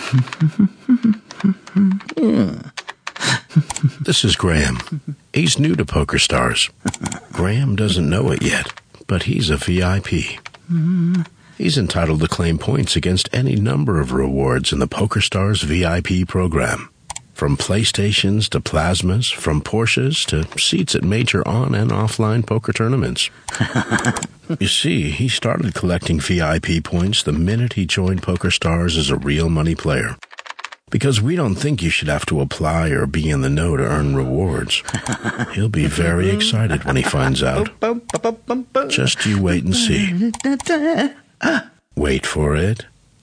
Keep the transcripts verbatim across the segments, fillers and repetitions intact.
This is Graham. He's new to PokerStars. Graham doesn't know it yet, but he's a V I P. He's entitled to claim points against any number of rewards in the PokerStars V I P program. From PlayStations to plasmas, from Porsches to seats at major on- and offline poker tournaments. You see, he started collecting V I P points the minute he joined PokerStars as a real money player. Because we don't think you should have to apply or be in the know to earn rewards. He'll be very excited when he finds out. Just you wait and see. Wait for it.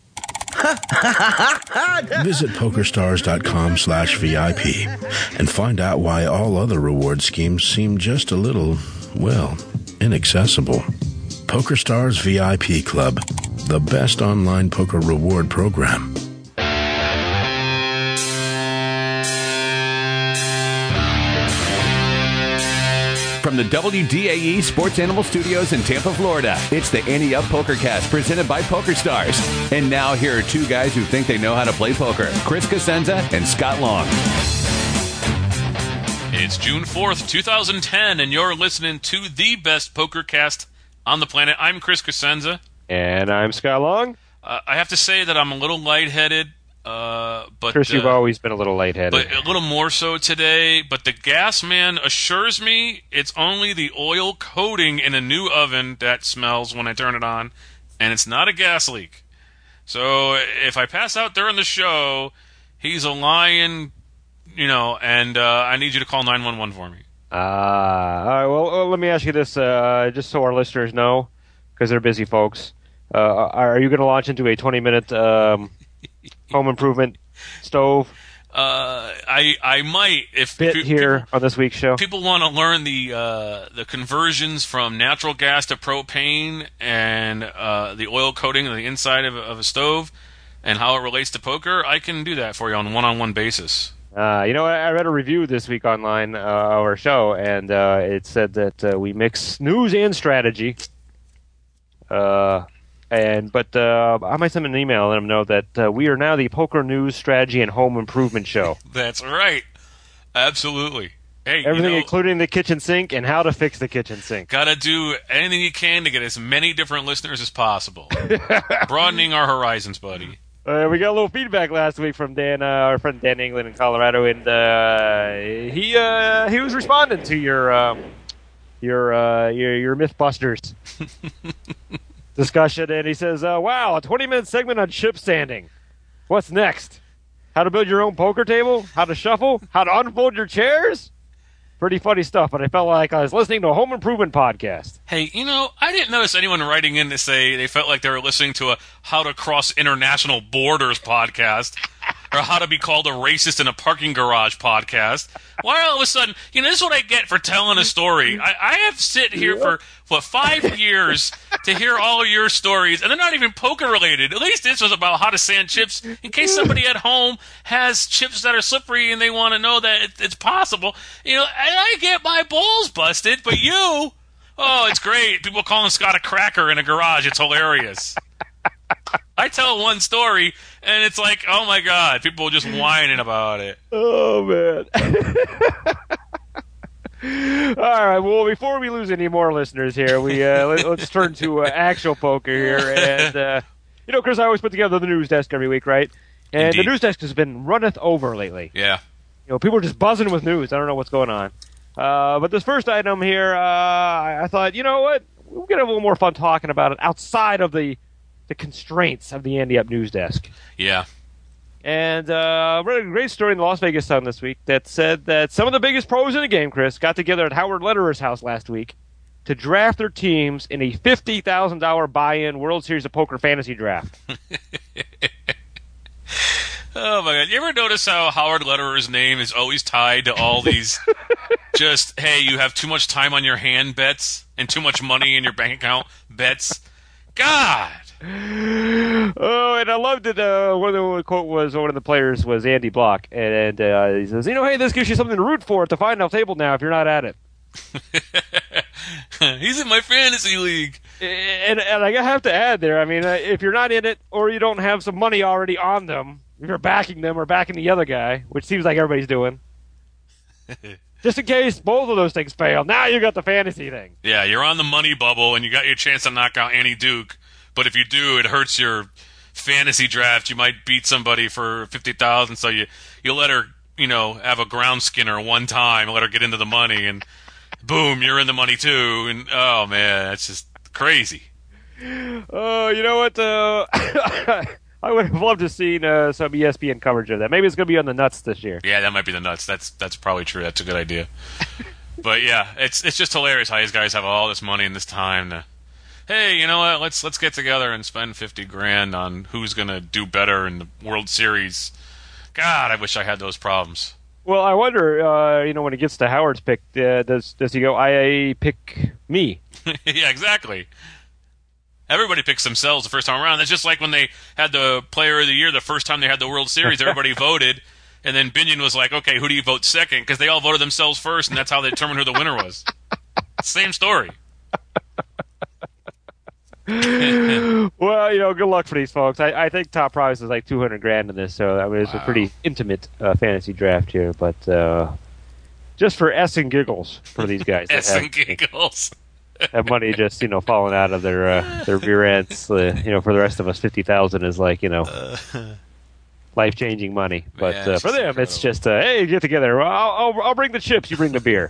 Visit PokerStars.com slash VIP and find out why all other reward schemes seem just a little, well, inaccessible. PokerStars V I P Club, the best online poker reward program. From the W D A E Sports Animal Studios in Tampa, Florida, it's the Ante Up PokerCast presented by PokerStars. And now here are two guys who think they know how to play poker, Chris Cosenza and Scott Long. It's June fourth, twenty ten, and you're listening to the best PokerCast on the planet. I'm Chris Cosenza. And I'm Scott Long. Uh, I have to say that I'm a little lightheaded. Uh, but, Chris, you've uh, always been a little lightheaded. But a little more so today. But the gas man assures me it's only the oil coating in a new oven that smells when I turn it on, and it's not a gas leak. So if I pass out during the show, he's a lying, you know, and uh, I need you to call nine one one for me. Ah, uh, all right. Well, well, let me ask you this, uh, just so our listeners know, because they're busy folks. Uh, are you going to launch into a twenty-minute um, home improvement stove? Uh, I I might if bit pe- here people, on this week's show. People want to learn the uh, the conversions from natural gas to propane and uh, the oil coating on the inside of a, of a stove and how it relates to poker. I can do that for you on a one-on-one basis. Uh, you know, I read a review this week online uh, of our show, and uh, it said that uh, we mix news and strategy. Uh, and but uh, I might send them an email and let them know that uh, we are now the poker news, strategy, and home improvement show. That's right, absolutely. Hey, everything, you know, including the kitchen sink and how to fix the kitchen sink. Got to do anything you can to get as many different listeners as possible, broadening our horizons, buddy. Uh, we got a little feedback last week from Dan, uh, our friend Dan England in Colorado, and uh, he uh, he was responding to your um, your, uh, your your MythBusters discussion, and he says, uh, "Wow, a twenty-minute segment on chip sanding. What's next? How to build your own poker table? How to shuffle? How to unfold your chairs? Pretty funny stuff." But I felt like I was listening to a home improvement podcast. Hey, you know, I didn't notice anyone writing in to say they felt like they were listening to a How to Cross International Borders podcast or How to Be Called a Racist in a Parking Garage podcast. Why all of a sudden, you know, this is what I get for telling a story. I, I have sit here for, what, five years to hear all of your stories, and they're not even poker related. At least this was about how to sand chips in case somebody at home has chips that are slippery and they want to know that it, it's possible. You know, I, I get my balls busted, but you... Oh, it's great. People calling Scott a cracker in a garage. It's hilarious. I tell one story, and it's like, oh, my God. People just whining about it. Oh, man. All right. Well, before we lose any more listeners here, we uh, let, let's turn to uh, actual poker here. And, uh, you know, Chris, I always put together the news desk every week, right? And Indeed. The news desk has been runneth over lately. Yeah. You know, people are just buzzing with news. I don't know what's going on. Uh, but this first item here, uh, I, I thought, you know what? We'll get a little more fun talking about it outside of the the constraints of the Ante Up News Desk. Yeah. And uh, I read a great story in the Las Vegas Sun this week that said that some of the biggest pros in the game, Chris, got together at Howard Lederer's house last week to draft their teams in a fifty thousand dollars buy-in World Series of Poker fantasy draft. Oh, my God. You ever notice how Howard Lederer's name is always tied to all these just, hey, you have too much time on your hand bets and too much money in your bank account bets? God! Oh, and I loved it. Uh, one of the quote was one of the players was Andy Block, and, and uh, he says, "You know, hey, this gives you something to root for at the final table now if you're not at it." He's in my fantasy league, and and I have to add there. I mean, uh, if you're not in it or you don't have some money already on them, if you're backing them or backing the other guy, which seems like everybody's doing. Just in case both of those things fail, now you got the fantasy thing. Yeah, you're on the money bubble, and you got your chance to knock out Annie Duke. But if you do, it hurts your fantasy draft. You might beat somebody for fifty thousand, so you you let her, you know, have a ground skinner one time, let her get into the money, and boom, you're in the money too. And oh man, that's just crazy. Oh, uh, you know what? Uh, I would have loved to see uh, some E S P N coverage of that. Maybe it's going to be on the nuts this year. Yeah, that might be the nuts. That's that's probably true. That's a good idea. But yeah, it's it's just hilarious how these guys have all this money and this time to, hey, you know what? Let's let's get together and spend fifty grand on who's going to do better in the World Series. God, I wish I had those problems. Well, I wonder, uh, you know, when it gets to Howard's pick, uh, does does he go, I pick me? Yeah, exactly. Everybody picks themselves the first time around. That's just like when they had the Player of the Year the first time they had the World Series. Everybody voted, and then Binion was like, okay, who do you vote second? Because they all voted themselves first, and that's how they determined who the winner was. Same story. Well, you know, good luck for these folks. I, I think top prize is like two hundred grand in this, so I mean, it's wow. a pretty intimate uh, fantasy draft here. But uh, just for S and giggles for these guys. S and giggles. Have money just, you know, falling out of their uh, their rear ends. Uh, you know, for the rest of us, fifty thousand is like, you know, uh, life changing money. But yeah, uh, for them, incredible. It's just, uh, hey, get together. I'll, I'll I'll bring the chips. You bring the beer.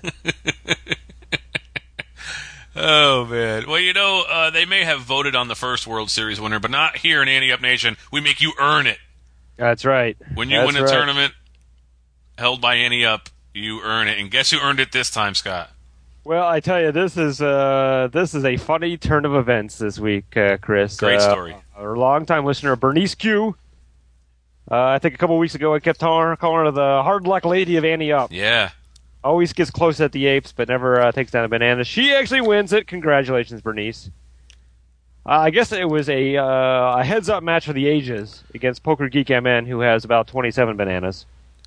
Oh man. Well, you know, uh, they may have voted on the first World Series winner, but not here in Ante Up Nation. We make you earn it. That's right. When you That's win a right. tournament held by Ante Up, you earn it. And guess who earned it this time, Scott? Well, I tell you, this is uh, this is a funny turn of events this week, uh, Chris. Great uh, story. Our longtime listener, Bernice Q. Uh, I think a couple weeks ago I kept calling her the hard luck lady of Ante Up. Yeah. Always gets close at the apes, but never uh, takes down a banana. She actually wins it. Congratulations, Bernice. Uh, I guess it was a, uh, a heads-up match for the ages against Poker Geek M N, who has about twenty-seven bananas.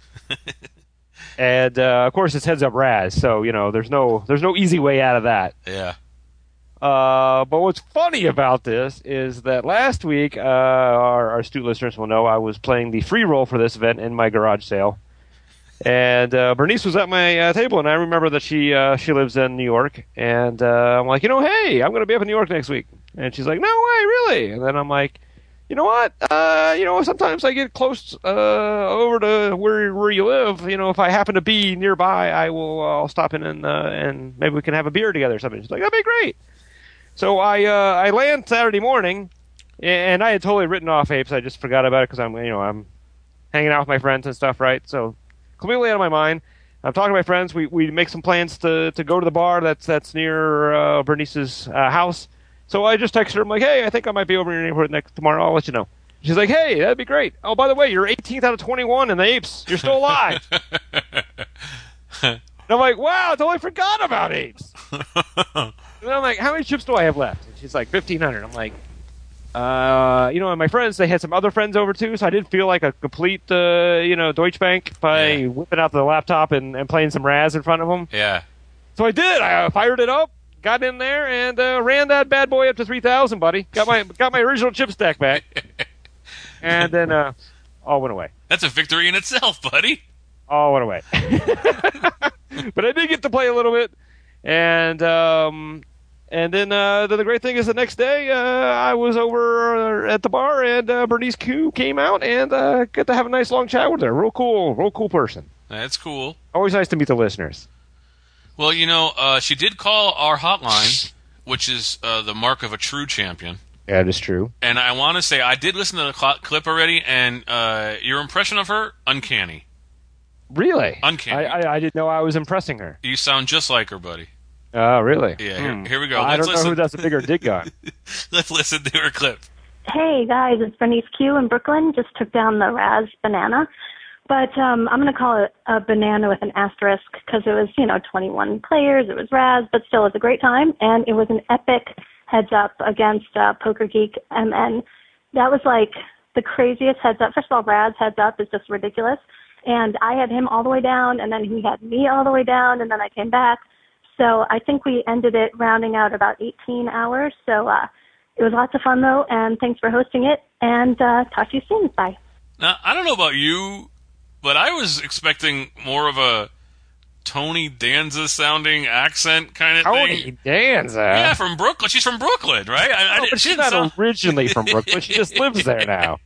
And uh, of course, it's heads up Raz, so you know there's no there's no easy way out of that. Yeah. Uh, but what's funny about this is that last week, uh, our, our astute listeners will know I was playing the free roll for this event in my garage sale, and uh, Bernice was at my uh, table, and I remember that she uh, she lives in New York, and uh, I'm like, you know, hey, I'm going to be up in New York next week, and she's like, no way, really? And then I'm like, you know what? Uh, you know, sometimes I get close uh, over to where where you live. You know, if I happen to be nearby, I will. Uh, I'll stop in and uh, and maybe we can have a beer together or something. She's like, that'd be great. So I uh, I land Saturday morning, and I had totally written off apes. I just forgot about it because I'm you know I'm hanging out with my friends and stuff, right? So completely out of my mind. I'm talking to my friends. We we make some plans to to go to the bar that's that's near uh, Bernice's uh, house. So I just texted her. I'm like, hey, I think I might be over in your neighborhood next tomorrow. I'll let you know. She's like, hey, that'd be great. Oh, by the way, you're eighteenth out of twenty-one in the apes. You're still alive. And I'm like, wow, I totally forgot about apes. And I'm like, how many chips do I have left? And she's like, fifteen hundred. I'm like, uh, you know, and my friends, they had some other friends over too, so I didn't feel like a complete, uh, you know, Deutsche Bank by Yeah. whipping out the laptop and, and playing some Raz in front of them. Yeah. So I did. I uh, fired it up. Got in there and uh, ran that bad boy up to three thousand, buddy. Got my got my original chip stack back, and then uh, all went away. That's a victory in itself, buddy. All went away. But I did get to play a little bit, and um, and then uh, the, the great thing is the next day uh, I was over at the bar, and uh, Bernice Q came out and uh, got to have a nice long chat with her. Real cool, real cool person. That's cool. Always nice to meet the listeners. Well, you know, uh, she did call our hotline, which is uh, the mark of a true champion. Yeah, it is true. And I want to say, I did listen to the cl- clip already, and uh, your impression of her, uncanny. Really? Uncanny. I, I, I didn't know I was impressing her. You sound just like her, buddy. Oh, really? Yeah, here, Hmm. here we go. Well, I Let's don't listen. know who that's a bigger dig on. Let's listen to her clip. Hey, guys, it's Bernice Q in Brooklyn. Just took down the Raz banana. But um, I'm going to call it a banana with an asterisk because it was, you know, twenty-one players. It was Raz, but still it was a great time. And it was an epic heads-up against uh, Poker Geek M N. That was like the craziest heads-up. First of all, Raz heads-up is just ridiculous. And I had him all the way down, and then he had me all the way down, and then I came back. So I think we ended it rounding out about eighteen hours. So uh, it was lots of fun, though, and thanks for hosting it. And uh, talk to you soon. Bye. Now, I don't know about you, but I was expecting more of a Tony Danza sounding accent kind of Tony thing. Danza? Yeah, from Brooklyn. She's from Brooklyn, right? I, I No, didn't- but she she's didn't not sound- originally from Brooklyn. She just lives there now.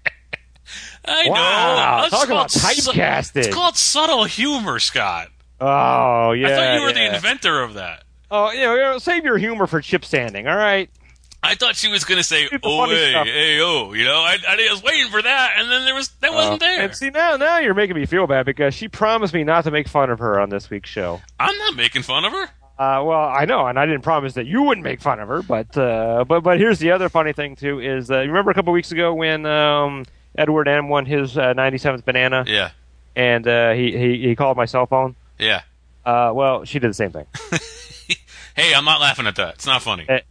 I Wow, know. It's talk about called su- typecasting. It's called subtle humor, Scott. Oh, yeah. I thought you were yeah. the inventor of that. Oh, you know, you know, save your humor for chip sanding, all right? I thought she was going to say, Super oh, funny hey, stuff. hey, oh, you know, I, I was waiting for that, and then there was that wasn't Uh, there. And see, now, now you're making me feel bad because she promised me not to make fun of her on this week's show. I'm not making fun of her. Uh, well, I know, and I didn't promise that you wouldn't make fun of her, but uh, but but here's the other funny thing too: is uh, you remember a couple weeks ago when um, Edward M won his uh, ninety-seventh banana, Yeah, and uh, he, he he called my cell phone. yeah. Uh, well, she did the same thing. Hey, I'm not laughing at that. It's not funny. Uh,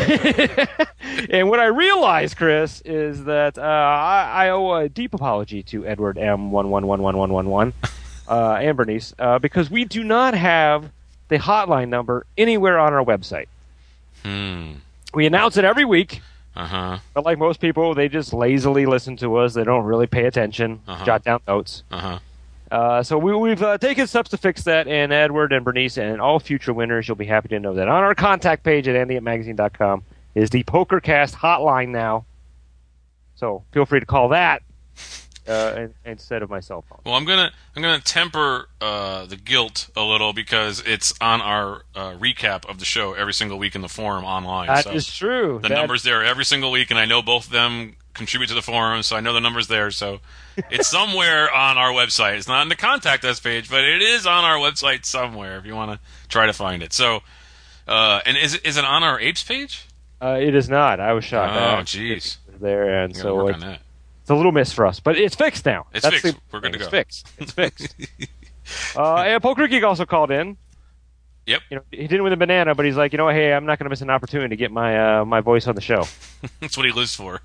and what I realized, Chris, is that uh, I, I owe a deep apology to Edward M one one one one one one one uh, and Bernice uh, because we do not have the hotline number anywhere on our website. Hmm. We announce it every week, Uh-huh. but like most people, they just lazily listen to us. They don't really pay attention, Uh-huh. jot down notes. Uh-huh. Uh, so we, we've uh, taken steps to fix that, and Edward and Bernice and all future winners, you'll be happy to know that on our contact page at andy at magazine dot com is the PokerCast hotline now. So feel free to call that uh, in, instead of my cell phone. Well, I'm gonna I'm gonna temper uh, the guilt a little because it's on our uh, recap of the show every single week in the forum online. That so is true. the That- number's there every single week, and I know both of them contribute to the forum, so I know the number's there. So it's somewhere on our website. It's not in the contact us page, but it is on our website somewhere if you want to try to find it. So, uh, and is it is it on our apes page? Uh, it is not. I was shocked. Oh, Uh, jeez. it's there, and Gotta so work it's, on that. it's a little miss for us, but it's fixed now. It's That's fixed. the- We're good to it's go. fixed. It's fixed. uh, and Poker Geek also called in. Yep. You know, he didn't win the banana, but he's like, you know, hey, I'm not going to miss an opportunity to get my uh, my voice on the show. That's what he lives for.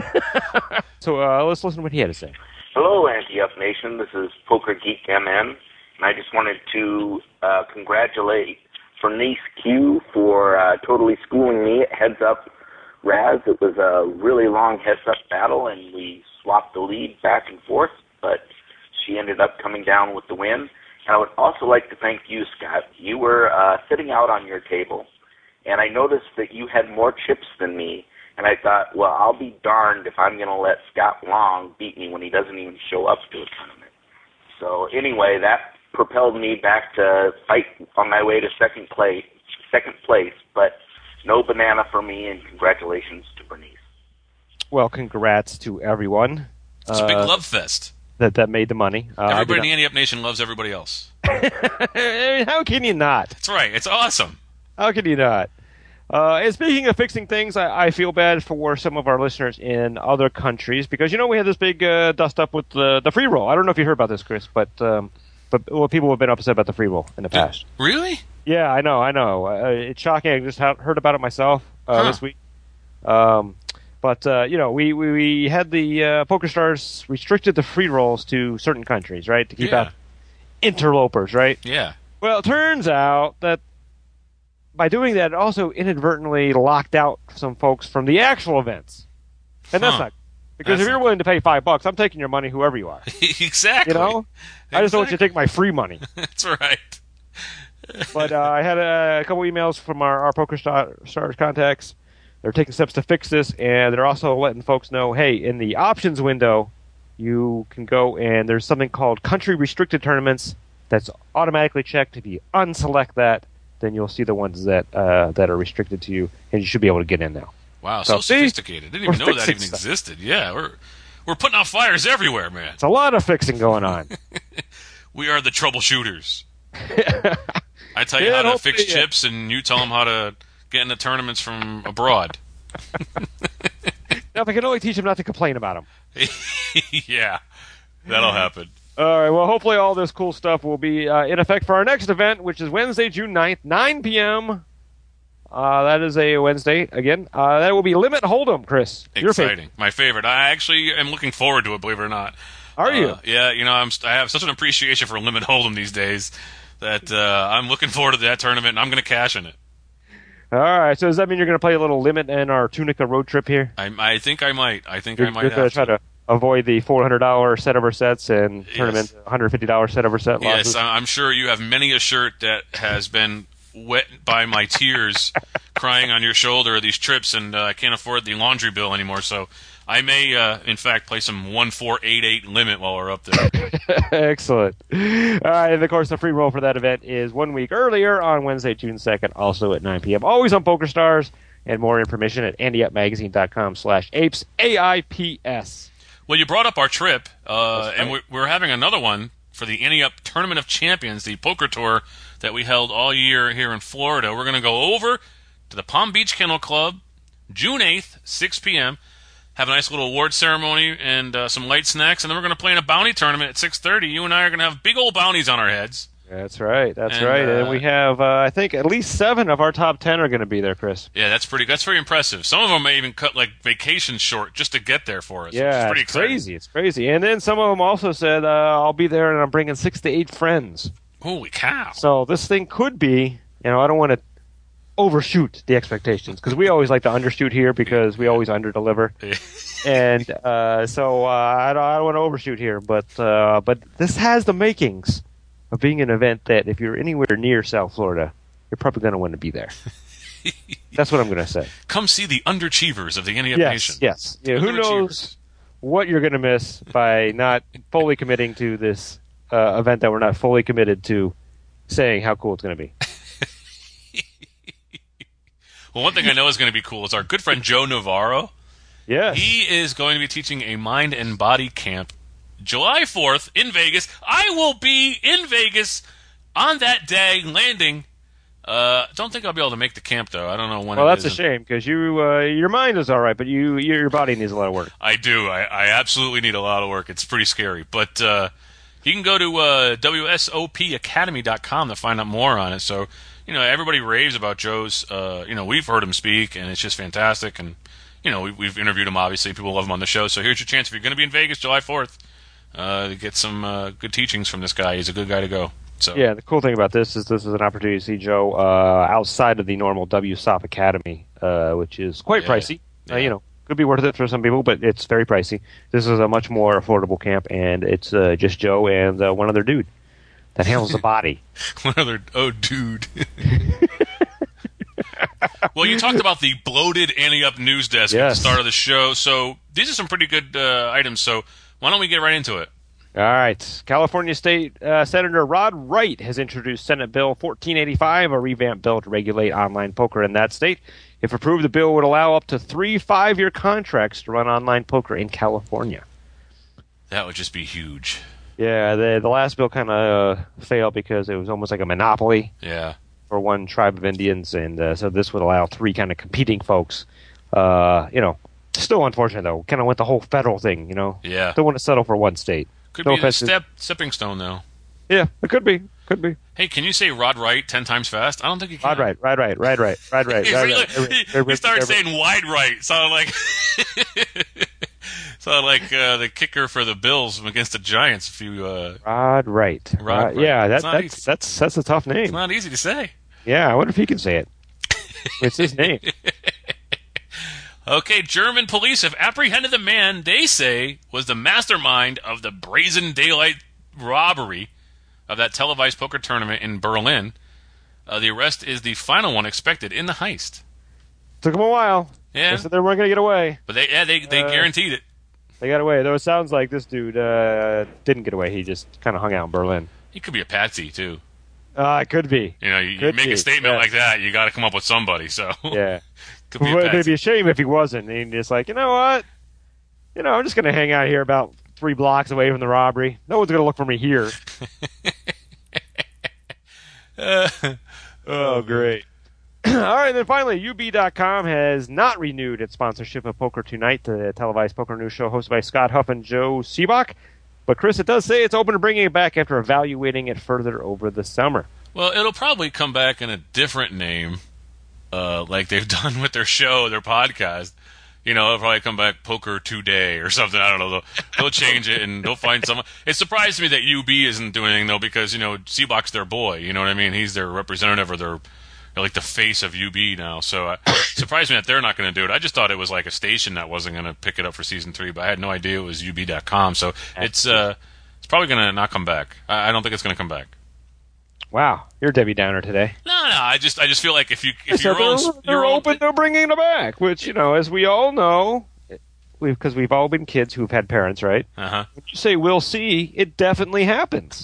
So uh, let's listen to what he had to say. Hello, Anti-Up Nation. This is Poker Geek M N, and I just wanted to uh, congratulate Bernice Q for uh, totally schooling me at Heads Up Raz. It was a really long Heads Up battle, and we swapped the lead back and forth, but she ended up coming down with the win. And I would also like to thank you, Scott. You were uh, sitting out on your table, and I noticed that you had more chips than me. And I thought, well, I'll be darned if I'm going to let Scott Long beat me when he doesn't even show up to a tournament. So anyway, that propelled me back to fight on my way to second place, second place. But no banana for me, and congratulations to Bernice. Well, congrats to everyone It's a big uh, love fest. that that made the money. Uh, I Everybody in did the Anti-Up Nation loves everybody else. not- I mean, how can you not? That's right. It's awesome. How can you not? Uh, and speaking of fixing things, I, I feel bad for some of our listeners in other countries because you know we had this big uh, dust up with the the free roll. I don't know if you heard about this, Chris, but um, but well, people have been upset about the free roll in the past. Really? Yeah, I know, I know. Uh, it's shocking. I just ha- heard about it myself uh, Huh. this week. Um, but uh, you know, we, we, we had the uh, PokerStars restricted the free rolls to certain countries, right, to keep Yeah. out interlopers, right? Yeah. Well, it turns out that by doing that, it also inadvertently locked out some folks from the actual events, and that's Huh. not because That's if you're not- willing to pay five bucks, I'm taking your money, whoever you are. Exactly. You know, I just don't want you to take my free money. That's right. But uh, I had a, a couple emails from our, our PokerStars contacts. They're taking steps to fix this, and they're also letting folks know, hey, in the options window, you can go and there's something called country restricted tournaments that's automatically checked. If you unselect that, then you'll see the ones that uh, that are restricted to you, and you should be able to get in now. Wow, so, So, see? sophisticated. Didn't even We're know that fixing even stuff. existed. Yeah, we're we're putting out fires everywhere, man. It's a lot of fixing going on. We are the troubleshooters. I tell you Yeah, how to hopefully, fix yeah. chips, and you tell them how to get into tournaments from abroad. Now, if I can only teach them not to complain about them. Yeah, that'll happen. All right, well, hopefully all this cool stuff will be uh, in effect for our next event, which is Wednesday, June ninth, nine p.m. Uh, that is a Wednesday, again. Uh, that will be Limit Hold'em, Chris. Your favorite. Exciting. My favorite. I actually am looking forward to it, believe it or not. Are you? Uh, yeah, you know, I'm, I have such an appreciation for Limit Hold'em these days that uh, I'm looking forward to that tournament, and I'm going to cash in it. All right, so does that mean you're going to play a little Limit in our Tunica road trip here? I, I think I might. I think You're, I might you're going have to try to avoid the four hundred dollars set over sets and turn them Yes. into one hundred fifty dollars set over set losses. Yes, I- I'm sure you have many a shirt that has been wet by my tears crying on your shoulder of these trips, and uh, I can't afford the laundry bill anymore, so I may, uh, in fact, play some one four eight eight limit while we're up there. Excellent. All right, and of course, the free roll for that event is one week earlier on Wednesday, June second, also at nine p.m. Always on PokerStars, and more information at andyupmagazine.com slash apes, A I P S. Well, you brought up our trip, uh, That's and right. we're, we're having another one for the Ante Up Tournament of Champions, the poker tour that we held all year here in Florida. We're going to go over to the Palm Beach Kennel Club, June eighth, six p.m., have a nice little award ceremony and uh, some light snacks, and then we're going to play in a bounty tournament at six thirty. You and I are going to have big old bounties on our heads. That's right. That's And, right. And uh, we have, uh, I think, at least seven of our top ten are going to be there, Chris. Yeah, that's pretty. That's very impressive. Some of them may even cut like vacations short just to get there for us. which is Yeah, pretty it's exciting. crazy. It's crazy. And then some of them also said, uh, I'll be there and I'm bringing six to eight friends. Holy cow! So this thing could be, you know, I don't want to overshoot the expectations because we always like to undershoot here because we always underdeliver. and uh, so uh, I don't, I don't want to overshoot here, but uh, but this has the makings of being an event that if you're anywhere near South Florida, you're probably going to want to be there. That's what I'm going to say. Come see the underachievers of the Ante Up Yes, Nation. yes. Yeah, who knows Underachievers. what you're going to miss by not fully committing to this uh, event that we're not fully committed to saying how cool it's going to be. Well, one thing I know is going to be cool is our good friend Joe Navarro. Yes. He is going to be teaching a mind and body camp July fourth in Vegas. I will be in Vegas on that day, landing. Uh, don't think I'll be able to make the camp, though. I don't know when Well, it that's a is. shame because you, uh, your mind is all right, but you, your body needs a lot of work. I do. I, I absolutely need a lot of work. It's pretty scary. But uh, you can go to uh, W S O P academy dot com to find out more on it. So, you know, everybody raves about Joe's. Uh, you know, we've heard him speak, and it's just fantastic. And, you know, we, we've interviewed him, obviously. People love him on the show. So here's your chance. If you're going to be in Vegas July fourth, uh, to get some uh, good teachings from this guy. He's a good guy to go. So Yeah, the cool thing about this is this is an opportunity to see Joe uh, outside of the normal W S O P Academy, uh, which is quite Yeah. pricey. Yeah. Uh, you know, could be worth it for some people, but it's very pricey. This is a much more affordable camp, and it's uh, just Joe and uh, one other dude that handles the body. one other. Oh, dude. Well, you talked about the bloated Ante Up news desk at Yes. the start of the show. So these are some pretty good uh, items. So why don't we get right into it? All right. California State uh, Senator Rod Wright has introduced Senate Bill fourteen eighty-five, a revamped bill to regulate online poker in that state. If approved, the bill would allow up to three five-year contracts to run online poker in California. That would just be huge. Yeah, the the last bill kind of uh, failed because it was almost like a monopoly Yeah. for one tribe of Indians, and uh, so this would allow three kind of competing folks. Uh, you know, still unfortunate though. Kind of went the whole federal thing. You know, Yeah. don't want to settle for one state. Could No be a offense to- step stepping stone, though. Yeah, it could be, could be. Hey, can you say Rod Right ten times fast? I don't think you can. Rod right, right, right, right, right, right, right. He, right, really- right, he- right, he started right, saying wide right. Sounded like sounded like uh, the kicker for the Bills against the Giants. If you, uh, Rod right. Rod Rod- Wright. Yeah, that, It's not that's easy. that's that's a tough name. it's not easy to say. Yeah, I wonder if he can say it. It's his name. Okay, German police have apprehended the man they say was the mastermind of the brazen daylight robbery of that televised poker tournament in Berlin. Uh, the arrest is the final one expected in the heist. Took him a while. Yeah. They said they weren't going to get away. But they, yeah, they, they Uh, guaranteed it. They got away. Though it sounds like this dude uh, didn't get away. He just kind of hung out in Berlin. He could be a patsy too. Uh, it could be. You know, you, you Could make be, a statement yeah. like that, you got to come up with somebody. So Yeah. could be a But it'd patsy. be a shame if he wasn't. And just like, you know what? You know, I'm just going to hang out here about three blocks away from the robbery. No one's going to look for me here. Oh, great. All right, and then finally, U B dot com has not renewed its sponsorship of Poker Tonight, the televised poker news show hosted by Scott Huff and Joe Seabach. But, Chris, it does say it's open to bringing it back after evaluating it further over the summer. Well, it'll probably come back in a different name, uh, like they've done with their show, their podcast. You know, it'll probably come back Poker Today or something. I don't know. They'll, they'll change it and they'll find someone. It surprised me that U B isn't doing anything, though, because, you know, Seabach's their boy. You know what I mean? He's their representative or their they're like the face of U B now. So uh, it surprised me that they're not going to do it. I just thought it was like a station that wasn't going to pick it up for season three, but I had no idea it was U B dot com. So it's uh, it's probably going to not come back. I, I don't think it's going to come back. Wow, you're Debbie Downer today. No, no, I just I just feel like if you if so your own they're, they're your open own, to bringing it back, which you know, as we all know, we've because we've all been kids who've had parents, right? Uh huh. When you say we'll see, it definitely happens.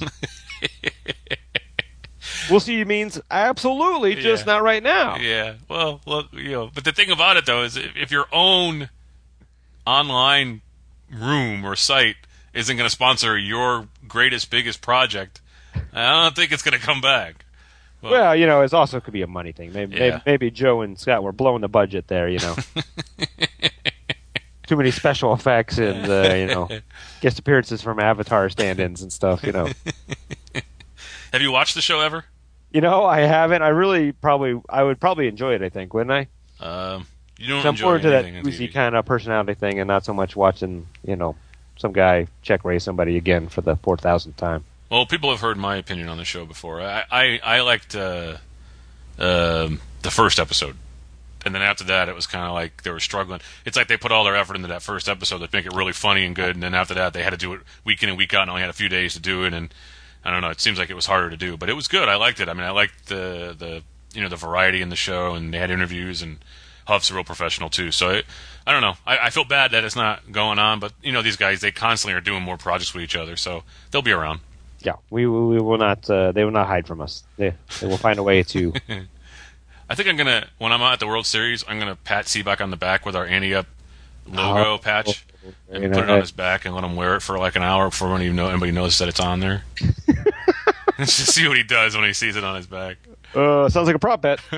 We'll see means absolutely, just Yeah. not right now. Yeah, well, well, you know, but the thing about it though is if, if your own online room or site isn't going to sponsor your greatest, biggest project, I don't think it's going to come back. Well, Well, you know, it also could be a money thing. Maybe, Yeah. maybe, maybe Joe and Scott were blowing the budget there. You know, too many special effects and uh, you know, guest appearances from Avatar stand-ins and stuff. You know, have you watched the show ever? you know, I haven't. I really probably, I would probably enjoy it. I think, wouldn't I? Um, you don't So I'm enjoy more into that anything on T oozy V. kind of personality thing, and not so much watching, you know, some guy check raise somebody again for the four thousandth time. Well, people have heard my opinion on the show before. I I, I liked uh, um, the first episode, and then after that, it was kind of like they were struggling. It's like they put all their effort into that first episode to make it really funny and good, and then after that, they had to do it week in and week out, and only had a few days to do it. And I don't know, it seems like it was harder to do, but it was good. I liked it. I mean, I liked the the you know the variety in the show, and they had interviews, and Huff's a real professional too. So it, I don't know. I, I feel bad that it's not going on, but you know these guys, they constantly are doing more projects with each other, so they'll be around. Yeah, we we will not. Uh, they will not hide from us. They they will find a way to. I think I'm gonna when I'm out at the World Series, I'm gonna pat Seaback on the back with our Ante Up logo Oh, patch and you put know, it on uh, his back and let him wear it for like an hour before anyone even know anybody knows that it's on there. Just to see what he does when he sees it on his back. Uh, sounds like a prop bet.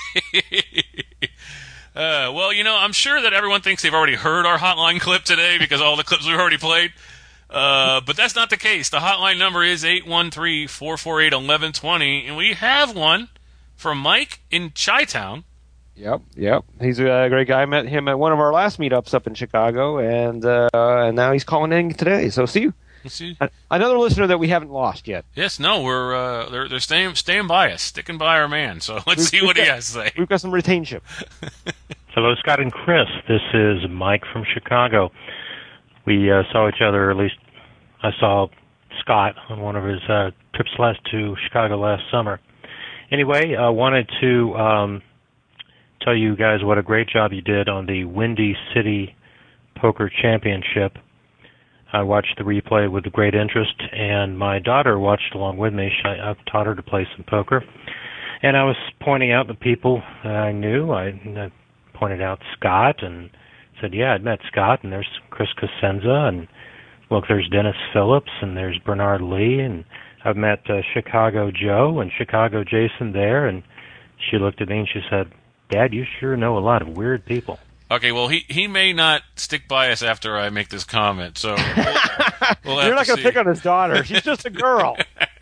Uh, well, you know, I'm sure that everyone thinks they've already heard our hotline clip today because all the clips we've already played. Uh, but that's not the case. The hotline number is eight one three, four four eight, one one two zero, and we have one from Mike in Chi-Town. Yep, yep. He's a great guy. I met him at one of our last meetups up in Chicago, and uh, and now he's calling in today. So see you. Let's see. Another listener that we haven't lost yet. Yes, no, we're uh, they're they're staying staying by us, sticking by our man. So let's see what he has to say. We've got some retainship. Hello, Scott and Chris. This is Mike from Chicago. We uh, saw each other, or at least I saw Scott on one of his uh, trips last to Chicago last summer. Anyway, I wanted to um, tell you guys what a great job you did on the Windy City Poker Championship. I watched the replay with great interest, and my daughter watched along with me. She, I've taught her to play some poker. And I was pointing out the people that I knew. I, I pointed out Scott and said, yeah, I'd met Scott, and there's Chris Cosenza, and look, there's Dennis Phillips, and there's Bernard Lee, and I've met uh, Chicago Joe and Chicago Jason there. And she looked at me and she said, Dad, you sure know a lot of weird people. Okay, well, he, he may not stick by us after I make this comment, so we'll, we'll have You're not to going to see. pick on his daughter. She's just a girl.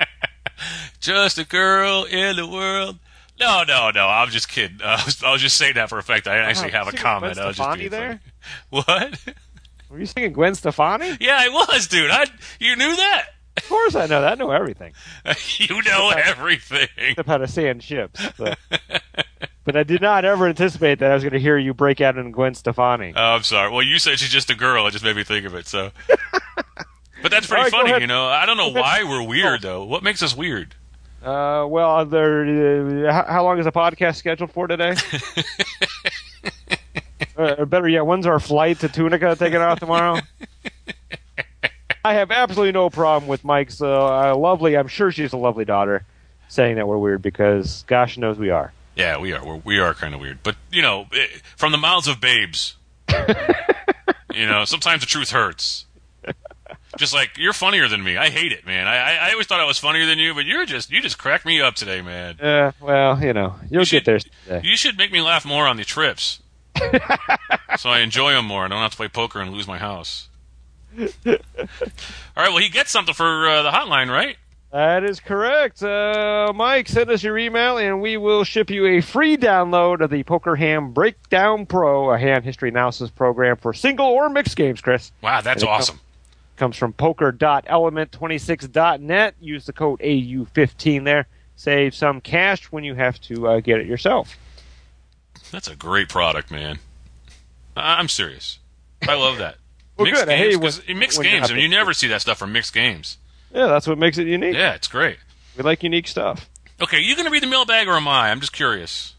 Just a girl in the world. No, no, no. I'm just kidding. Uh, I, was, I was just saying that for effect. I didn't actually have a Singing comment. Gwen I was just Stefani being there? funny. What? Were you singing Gwen Stefani? Yeah, I was, dude. I you knew that. Of course I know that. I know everything. You know everything. Except how to sand ships. But, but I did not ever anticipate that I was going to hear you break out in Gwen Stefani. Oh, I'm sorry. Well, you said she's just a girl. It just made me think of it. So, but that's pretty All right, go funny. ahead. You know, I don't know Go ahead. why we're weird though. What makes us weird? Uh, well, there. Uh, how, how long is the podcast scheduled for today? uh, or better yet, when's our flight to Tunica taking off tomorrow? I have absolutely no problem with Mike's uh, lovely. I'm sure she's a lovely daughter, saying that we're weird because, gosh knows we are. Yeah, we are. We're, we are kind of weird. But you know, it, from the mouths of babes, you know, sometimes the truth hurts. Just like you're funnier than me. I hate it, man. I, I I always thought I was funnier than you, but you're just you just crack me up today, man. Uh, well, you know, you'll You should- get there someday. You should make me laugh more on the trips, so I enjoy them more. I don't have to play poker and lose my house. All right. Well, he gets something for uh, the hotline, right? That is correct. Uh, Mike, send us your email, and we will ship you a free download of the Poker Ham Breakdown Pro, a hand history analysis program for single or mixed games, Chris. Wow, that's There you go. awesome. Comes from poker dot element twenty-six dot net. Use the code A U fifteen there. save some cash when you have to uh, get it yourself. That's a great product, man. I- I'm serious. I love that. Well, mixed good. I games, hate when- 'cause in mixed when you games, have I mean, you to- never see that stuff from mixed games. Yeah, that's what makes it unique. Yeah, it's great. We like unique stuff. Okay, you going to read the mailbag or am I? I'm just curious.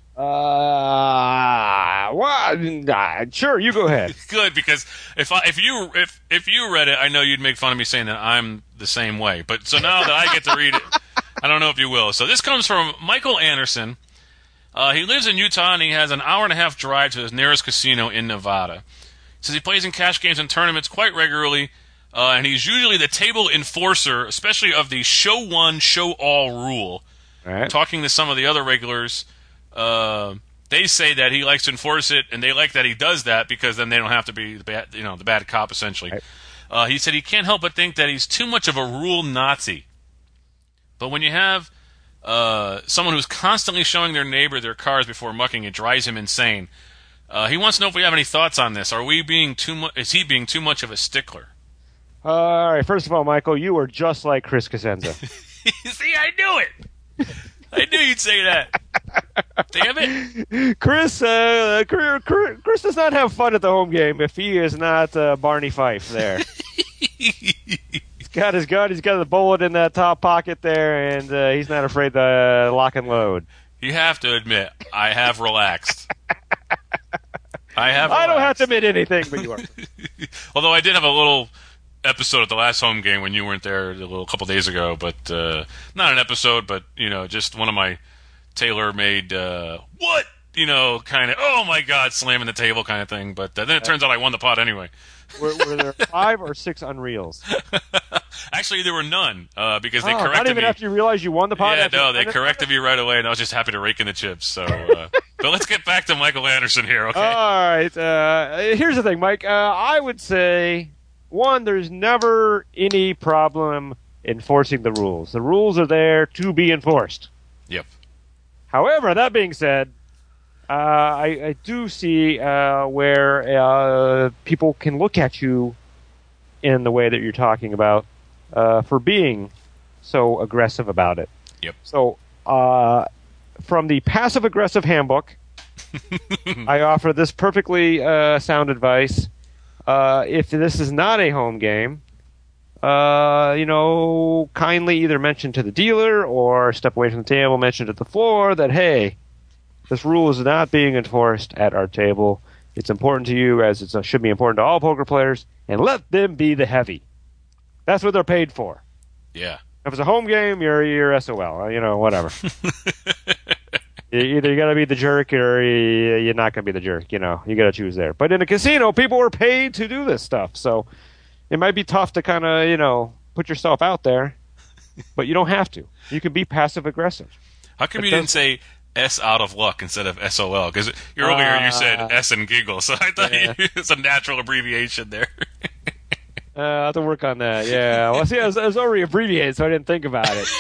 Uh, well, nah, sure, you go ahead. Good, because if I if you if if you read it, I know you'd make fun of me saying that I'm the same way. But so now that I get to read it, I don't know if you will. So this comes from Michael Anderson. Uh, he lives in Utah and he has an hour and a half drive to his nearest casino in Nevada. He says he plays in cash games and tournaments quite regularly, uh, and he's usually the table enforcer, especially of the show one, show all rule. All right. Talking to some of the other regulars. Uh, they say that he likes to enforce it, and they like that he does that because then they don't have to be the bad, you know, the bad cop essentially. Right. Uh, he said he can't help but think that he's too much of a rule Nazi. But when you have uh, someone who's constantly showing their neighbor their cars before mucking, it drives him insane. Uh, he wants to know if we have any thoughts on this. Are we being too much? Is he being too much of a stickler? Uh, all right. First of all, Michael, you are just like Chris Cosenza. See, I knew it. I knew you'd say that. Damn it. Chris, uh, Chris does not have fun at the home game if he is not uh, Barney Fife there. He's got his gun, he's got the bullet in that top pocket there, and uh, he's not afraid to uh, lock and load. You have to admit, I have relaxed. I have relaxed. I don't have to admit anything, but you are. Although I did have a little episode at the last home game when you weren't there a little couple days ago, but uh, not an episode, but you know, just one of my tailor-made uh, what you know kind of oh my god slamming the table kind of thing. But uh, then it turns out I won the pot anyway. Were, were there five or six unreals? Actually, there were none uh, because they oh, corrected not even me. after you realized you won the pot. Yeah, after no, you they won it? corrected me right away, and I was just happy to rake in the chips. So, uh, but let's get back to Michael Anderson here. Okay. All right. Uh, here's the thing, Mike. Uh, I would say, one, there's never any problem enforcing the rules. The rules are there to be enforced. Yep. However, that being said, uh, I, I do see uh, where uh, people can look at you in the way that you're talking about uh, for being so aggressive about it. Yep. So, uh, from the passive-aggressive handbook, I offer this perfectly uh, sound advice. Uh, if this is not a home game, uh, you know, kindly either mention to the dealer or step away from the table, mention to the floor that, hey, this rule is not being enforced at our table. It's important to you as it should be important to all poker players, and let them be the heavy. That's what they're paid for. Yeah. If it's a home game, you're you're S O L. You know, whatever. Either you got to be the jerk or you're not going to be the jerk. You know, you got to choose there. But in a casino, people were paid to do this stuff, so it might be tough to kind of you know put yourself out there, but you don't have to. You can be passive aggressive. How come But you didn't say S out of luck instead of S O L? Because earlier you said Uh, S and giggle, so I thought yeah. you, it's a natural abbreviation there. Uh, I have to work on that. Yeah. Well, see, I was, I was already abbreviated, so I didn't think about it.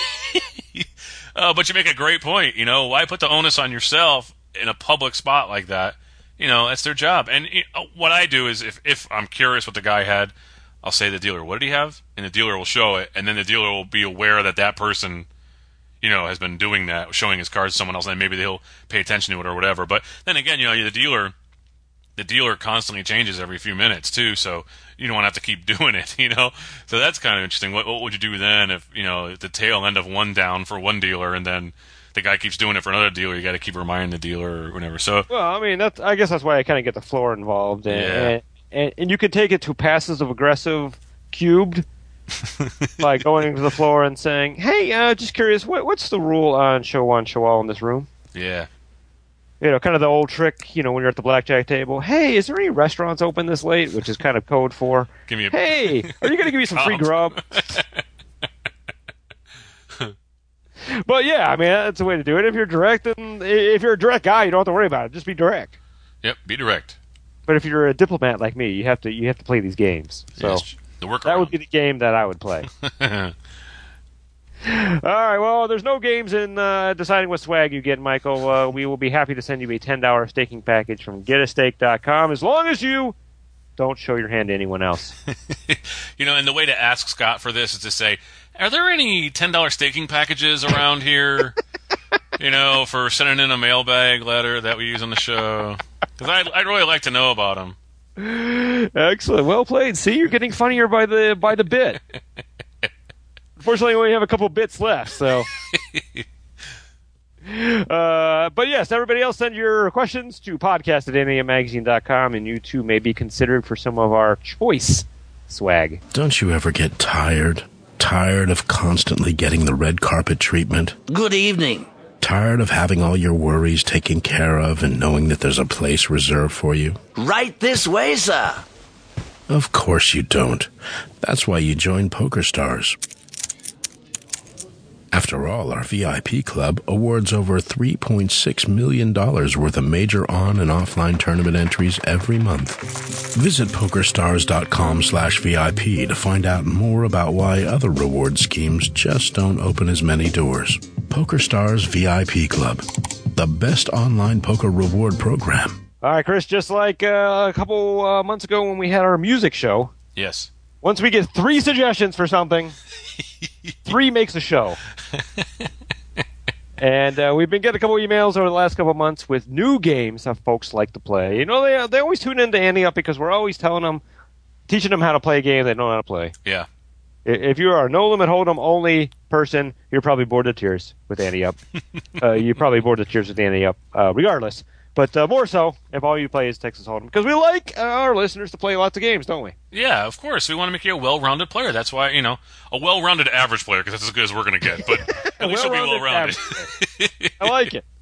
Uh, but you make a great point. You know, why put the onus on yourself in a public spot like that? You know, that's their job. And you know, what I do is, if if I'm curious what the guy had, I'll say to the dealer, "What did he have?" And the dealer will show it, and then the dealer will be aware that that person, you know, has been doing that, showing his cards to someone else, and maybe they'll pay attention to it or whatever. But then again, you know, the dealer, the dealer constantly changes every few minutes too, so you don't want to have to keep doing it, you know. So that's kind of interesting. What, what would you do then if you know at the tail end of one down for one dealer, and then the guy keeps doing it for another dealer? You got to keep reminding the dealer or whatever. So Well, I mean, that's, I guess that's why I kind of get the floor involved. And, Yeah. and, and, and you could take it to passive aggressive cubed by going into the floor and saying, hey, uh, just curious, what, what's the rule on show one, show all in this room? yeah, You know, kind of the old trick, you know, when you're at the blackjack table. Hey, is there any restaurants open this late? Which is kind of code for, give me a hey, are you going to give me some free grub? But yeah, I mean, that's the way to do it. If you're direct, and if you're a direct guy, you don't have to worry about it. Just be direct. Yep, be direct. But if you're a diplomat like me, you have to you have to play these games. So Yes, the workaround. that would be the game that I would play. All right. Well, there's no games in uh, deciding what swag you get, Michael. Uh, we will be happy to send you a ten dollars staking package from get a stake dot com as long as you don't show your hand to anyone else. You know, and the way to ask Scott for this is to say, are there any ten dollars staking packages around here, you know, for sending in a mailbag letter that we use on the show? Because I'd, I'd really like to know about them. Excellent. Well played. See, you're getting funnier by the by the bit. Unfortunately, we only have a couple bits left, so... Uh, but yes, everybody else, send your questions to podcast at N A M magazine dot com, and you too may be considered for some of our choice swag. Don't you ever get tired? Tired of constantly getting the red carpet treatment? Good evening. Tired of having all your worries taken care of and knowing that there's a place reserved for you? Right this way, sir. Of course you don't. That's why you join PokerStars. After all, our V I P club awards over three point six million dollars worth of major on- and offline tournament entries every month. Visit PokerStars.com slash VIP to find out more about why other reward schemes just don't open as many doors. PokerStars V I P Club, the best online poker reward program. All right, Chris, just like uh, a couple uh, months ago when we had our music show, Yes. once we get three suggestions for something, three makes a show. And uh, we've been getting a couple emails over the last couple of months with new games that folks like to play. You know, they they always tune into Ante Up because we're always telling them, teaching them how to play a game they don't know how to play. Yeah. I- If you are a no-limit hold'em only person, you're probably bored to tears with Ante Up. uh, you're probably bored to tears with Ante Up, uh, regardless. But uh, more so if all you play is Texas Hold'em. Because we like uh, our listeners to play lots of games, don't we? Yeah, of course. We want to make you a well-rounded player. That's why, you know, a well-rounded average player, because that's as good as we're going to get. But at least you'll be well-rounded. I like it.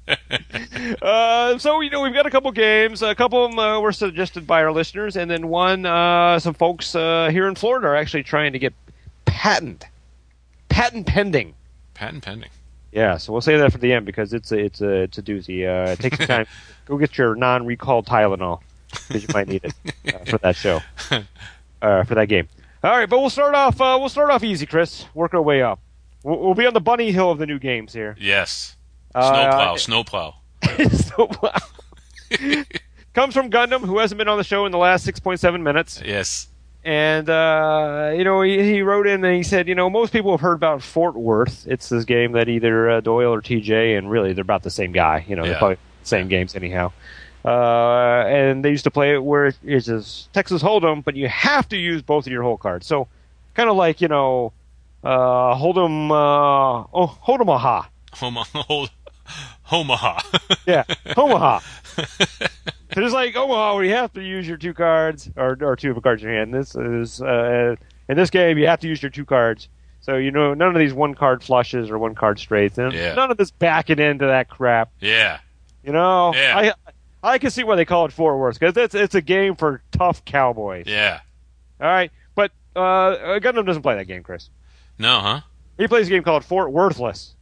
uh, so, you know, we've got a couple games. A couple of them uh, were suggested by our listeners. And then one, uh, some folks uh, here in Florida are actually trying to get patent. Patent pending. Patent pending. Yeah, so we'll say that for the end because it's a, it's a, it's a doozy. Uh, take some time. Go get your non-recalled Tylenol because you might need it uh, for that show, uh, for that game. All right, but we'll start off. Uh, we'll start off easy, Chris. Work our way up. We'll, we'll be on the bunny hill of the new games here. Yes. Uh, Snowplow, snowplow. Snowplow. Comes from Gundam, who hasn't been on the show in the last six point seven minutes. Yes. And, uh, you know, he, he wrote in and he said, you know, most people have heard about Fort Worth. It's this game that either uh, Doyle or T J, and really they're about the same guy. You know, Yeah. they're probably the same games anyhow. Uh, and they used to play it where it's just Texas Hold'em, but you have to use both of your hole cards. So, kind of like, you know, uh, Hold'em, uh, oh, Hold'em-aha. Homa, hold, Omaha. Yeah, Omaha. So just like Omaha, where you have to use your two cards, or, or two of the cards in your hand. This is uh, in this game, you have to use your two cards. So you know, none of these one card flushes or one card straights, and Yeah. none of this backing into that crap. Yeah. You know, Yeah. I I can see why they call it Fort Worth because it's it's a game for tough cowboys. Yeah. All right, but uh, Gundam doesn't play that game, Chris. No, huh? He plays a game called Fort Worthless.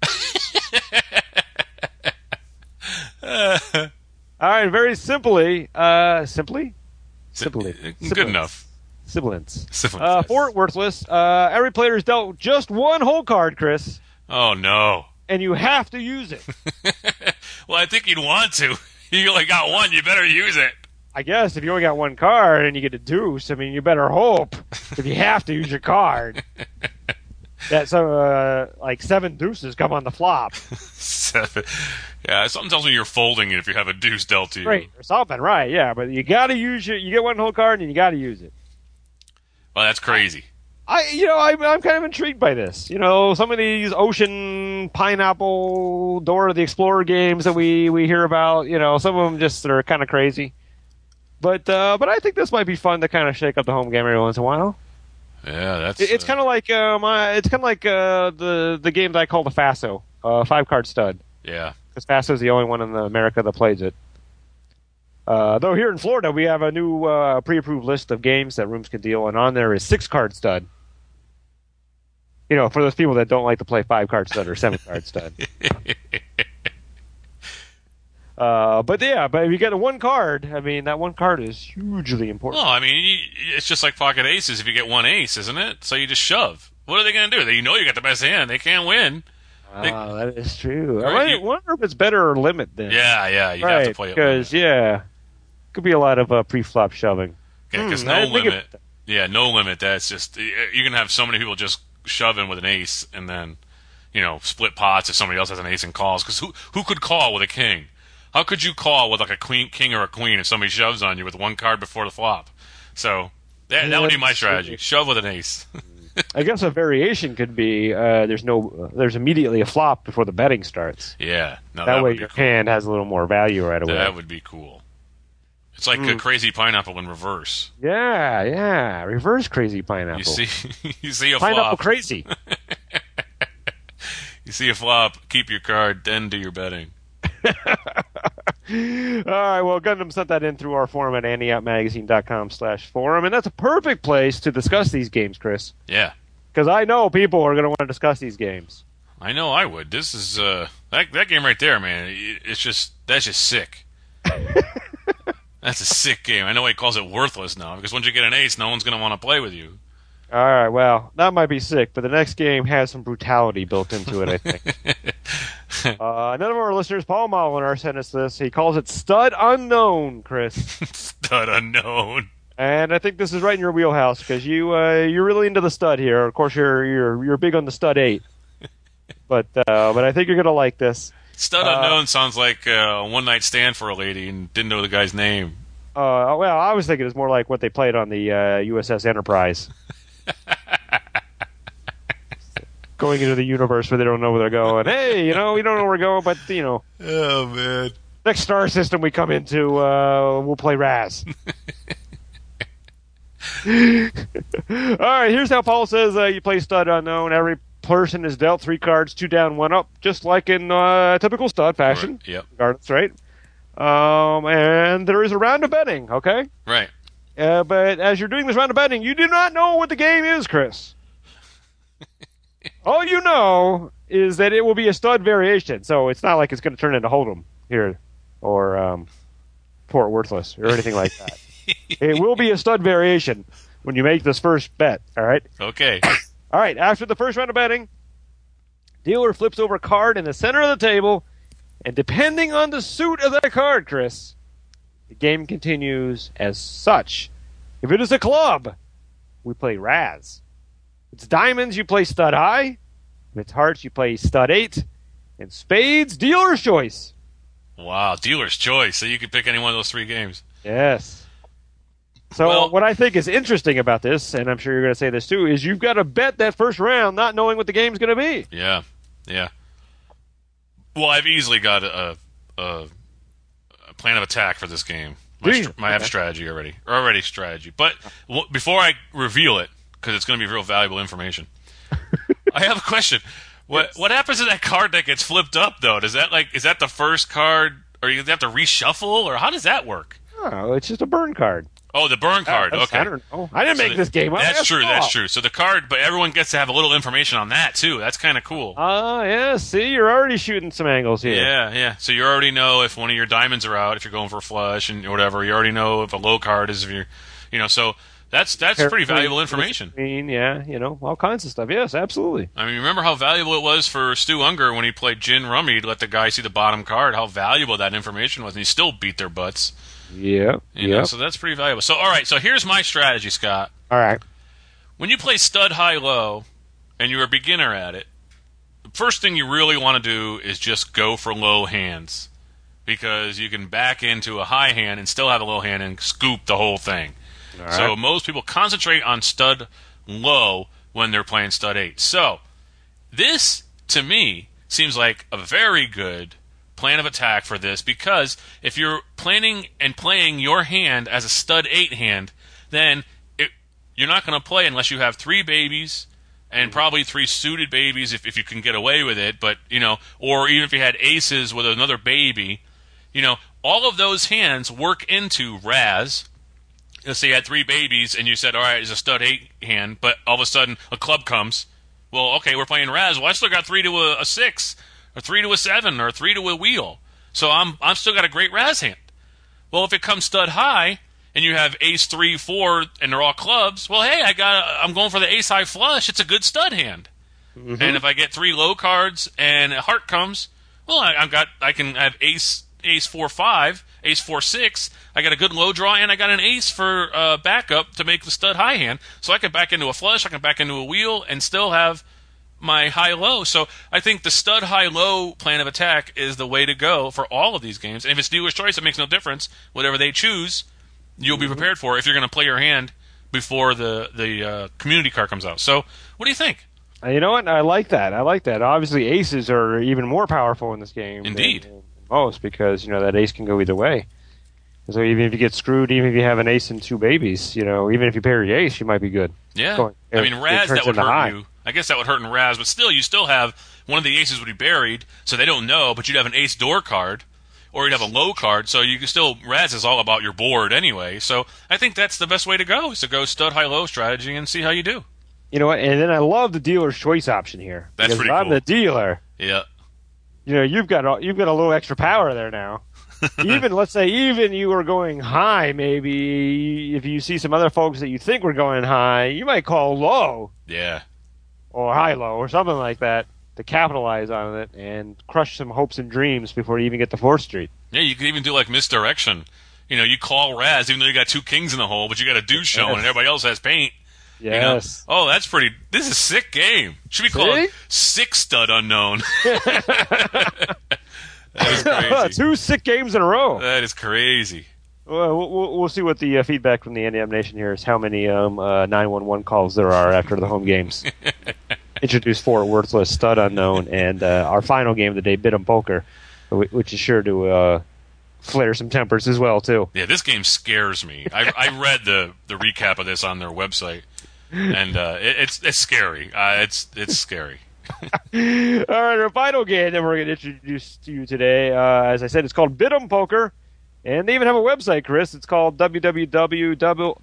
All right, very simply, uh, simply, simply, Good enough. sibilance. Sibilance, Uh, yes. Fort Worthless. Uh, every player is dealt just one hole card, Chris, Oh, no. and you have to use it. Well, I think you'd want to. You only got one. You better use it. I guess if you only got one card and you get a deuce, I mean, you better hope if you have to use your card that some uh, like seven deuces come on the flop. Seven. Yeah, something tells me you're folding it if you have a deuce dealt to you. Great or something, right? Yeah, but you got to use your. You get one whole card and you got to use it. Well, that's crazy. I, you know, I, I'm kind of intrigued by this. You know, some of these ocean pineapple Dora the Explorer games that we, we hear about. You know, some of them just are kind of crazy. But uh, but I think this might be fun to kind of shake up the home game every once in a while. Yeah, that's. It, it's uh, kind of like uh, my. It's kind of like uh, the the game that I call the Faso, uh, five card stud. Yeah. Because Faso is the only one in America that plays it. Uh, though here in Florida, we have a new uh, pre-approved list of games that rooms can deal, and on there is six card stud. You know, for those people that don't like to play five card stud or seven card stud. Uh, but yeah, but if you get a one card, I mean, that one card is hugely important. Well, I mean, you- it's just like pocket aces if you get one ace, isn't it? So you just shove. What are they going to do? They, you know you got the best hand. They can't win. They- Ah, that is true. Right, I might- you- wonder if it's better or limit then. Yeah, yeah. You right, have to play it. because, yeah, could be a lot of uh, pre-flop shoving. Yeah, because Hmm, I no didn't think of limit. Yeah, no limit. That's just you can have so many people just shove in with an ace, and then you know split pots if somebody else has an ace and calls. Because who who could call with a king? How could you call with like a queen, king or a queen if somebody shoves on you with one card before the flop? So that, that would be my strategy: shove with an ace. I guess a variation could be uh, there's no there's immediately a flop before the betting starts. Yeah, no, that, that way would be your cool. hand has a little more value right away. That would be cool. It's like Mm. a crazy pineapple in reverse. Yeah, yeah. Reverse crazy pineapple. You see, you see a pineapple flop. crazy. You see a flop. Keep your card. Then do your betting. All right, well, Gundam sent that in through our forum at andy out magazine dot com slash forum, and that's a perfect place to discuss these games, Chris. Yeah, because I know people are going to want to discuss these games. I know I would. This is uh that that game right there, man. it- It's just that's just sick. That's a sick game. I know he calls it worthless now because once you get an ace, no one's going to want to play with you. All right, well, that might be sick, but the next game has some brutality built into it, I think. uh, none of our listeners, Paul Molinar, sent us this. He calls it Stud Unknown, Chris. Stud Unknown. And I think this is right in your wheelhouse because you uh, you're really into the stud here. Of course, you're you're you're big on the stud eight, but uh, but I think you're gonna like this. Stud Uh, Unknown sounds like uh, a one night stand for a lady and didn't know the guy's name. Uh, well, I was thinking it's more like what they played on the uh, U S S Enterprise. Going into the universe where they don't know where they're going. Hey, you know, we don't know where we're going, but, you know. Oh, man. Next star system we come into, uh, we'll play Raz. All right, here's how Paul says uh, you play Stud Unknown. Every person is dealt three cards, two down, one up, just like in uh, typical stud fashion. Right. Yep. Regardless, right? Um, and there is a round of betting, okay? Right. Uh, but as you're doing this round of betting, you do not know what the game is, Chris. All you know is that it will be a stud variation, so it's not like it's going to turn into Hold'em here or um, Port Worthless or anything like that. It will be a stud variation when you make this first bet, all right? Okay. All right, after the first round of betting, dealer flips over a card in the center of the table, and depending on the suit of that card, Chris, the game continues as such. If it is a club, we play Raz. If it's diamonds, you play stud high. If it's hearts, you play stud eight. And spades, dealer's choice. Wow, dealer's choice. So you could pick any one of those three games. Yes. So Well- what I think is interesting about this, and I'm sure you're going to say this too, is you've got to bet that first round not knowing what the game's going to be. Yeah. Yeah. Well, I've easily got a, a, a plan of attack for this game. My, Do you? str- my I have Okay. strategy already. Already strategy. But w- before I reveal it, because it's going to be real valuable information, I have a question. What Yes. what happens to that card that gets flipped up, though? Does that like is that the first card, or you have to reshuffle, or how does that work? Oh, it's just a burn card. Oh, the burn card. That's- okay. I don't know. I didn't So make the- this game up. That's Ask true. That's Paul. true. So the card, but everyone gets to have a little information on that too. That's kind of cool. Ah, yeah. See, you're already shooting some angles here. Yeah, yeah. So you already know if one of your diamonds are out, if you're going for a flush and whatever. You already know if a low card is if you're, you know. So that's that's pretty valuable information. I mean, yeah, you know, all kinds of stuff. Yes, absolutely. I mean, remember how valuable it was for Stu Unger when he played Gin Rummy to let the guy see the bottom card. How valuable that information was, and he still beat their butts. Yeah. You Yeah. know, so that's pretty valuable. So all right. So here's my strategy, Scott. All right. When you play stud high low, and you're a beginner at it, the first thing you really want to do is just go for low hands, because you can back into a high hand and still have a low hand and scoop the whole thing. All So right. most people concentrate on stud low when they're playing stud eight. So this, to me, seems like a very good plan of attack for this, because if you're planning and playing your hand as a stud eight hand, then it, you're not going to play unless you have three babies and probably three suited babies if, if you can get away with it. But, you know, or even if you had aces with another baby, you know, all of those hands work into Raz. Let's say you had three babies and you said, all right, it's a stud eight hand, but all of a sudden a club comes. Well, okay, we're playing Raz. Well, I still got three to a, a six, or three to a seven, or three to a wheel. So I'm I'm still got a great Raz hand. Well, if it comes stud high and you have ace three, four, and they're all clubs, well, hey, I got I'm going for the ace high flush. It's a good stud hand. Mm-hmm. And if I get three low cards and a heart comes, well, I, I've got I can have ace ace four five, ace four six, I got a good low draw, and I got an ace for uh, backup to make the stud high hand. So I can back into a flush, I can back into a wheel, and still have my high-low. So I think the stud high-low plan of attack is the way to go for all of these games. And if it's dealer's choice, it makes no difference. Whatever they choose, you'll be prepared for if you're going to play your hand before the, the uh, community card comes out. So what do you think? Uh, you know what? I like that. I like that. Obviously, aces are even more powerful in this game. Indeed. Than, than most, because, you know, that ace can go either way. So even if you get screwed, even if you have an ace and two babies, you know, even if you pair your ace, you might be good. Yeah. Going, I mean, Raz, that would hurt high. you. I guess that would hurt in Raz, but still, you still have one of the aces would be buried, so they don't know, but you'd have an ace door card, or you'd have a low card, so you can still, Raz is all about your board anyway. So I think that's the best way to go, is to go stud high-low strategy and see how you do. You know what? And then I love the dealer's choice option here. That's because pretty if I'm cool. the dealer. Yeah. You know, you've got a, you've got a little extra power there now. Even, let's say, even you were going high, maybe, if you see some other folks that you think were going high, you might call low. Yeah. Or high-low, or something like that, to capitalize on it and crush some hopes and dreams before you even get to fourth Street. Yeah, you could even do like misdirection. You know, you call Raz, even though you got two kings in the hole, but you got a deuce showing, and everybody else has paint. Yes. You know? Oh, that's pretty. This is a sick game. Should we call See? it Six Stud Unknown? That is crazy. Two sick games in a row. That is crazy. Well, we'll, we'll see what the uh, feedback from the Andy M Nation here is. How many um, uh, nine one one calls there are after the home games? Introduce four worthless stud unknown, and uh, our final game of the day, Bid'em Poker, which is sure to uh, flare some tempers as well too. Yeah, this game scares me. I, I read the, the recap of this on their website, and uh, it, it's it's scary. Uh, it's it's scary. All right, our final game that we're going to introduce to you today, uh, as I said, it's called Bid'em Poker. And they even have a website, Chris. It's called w w w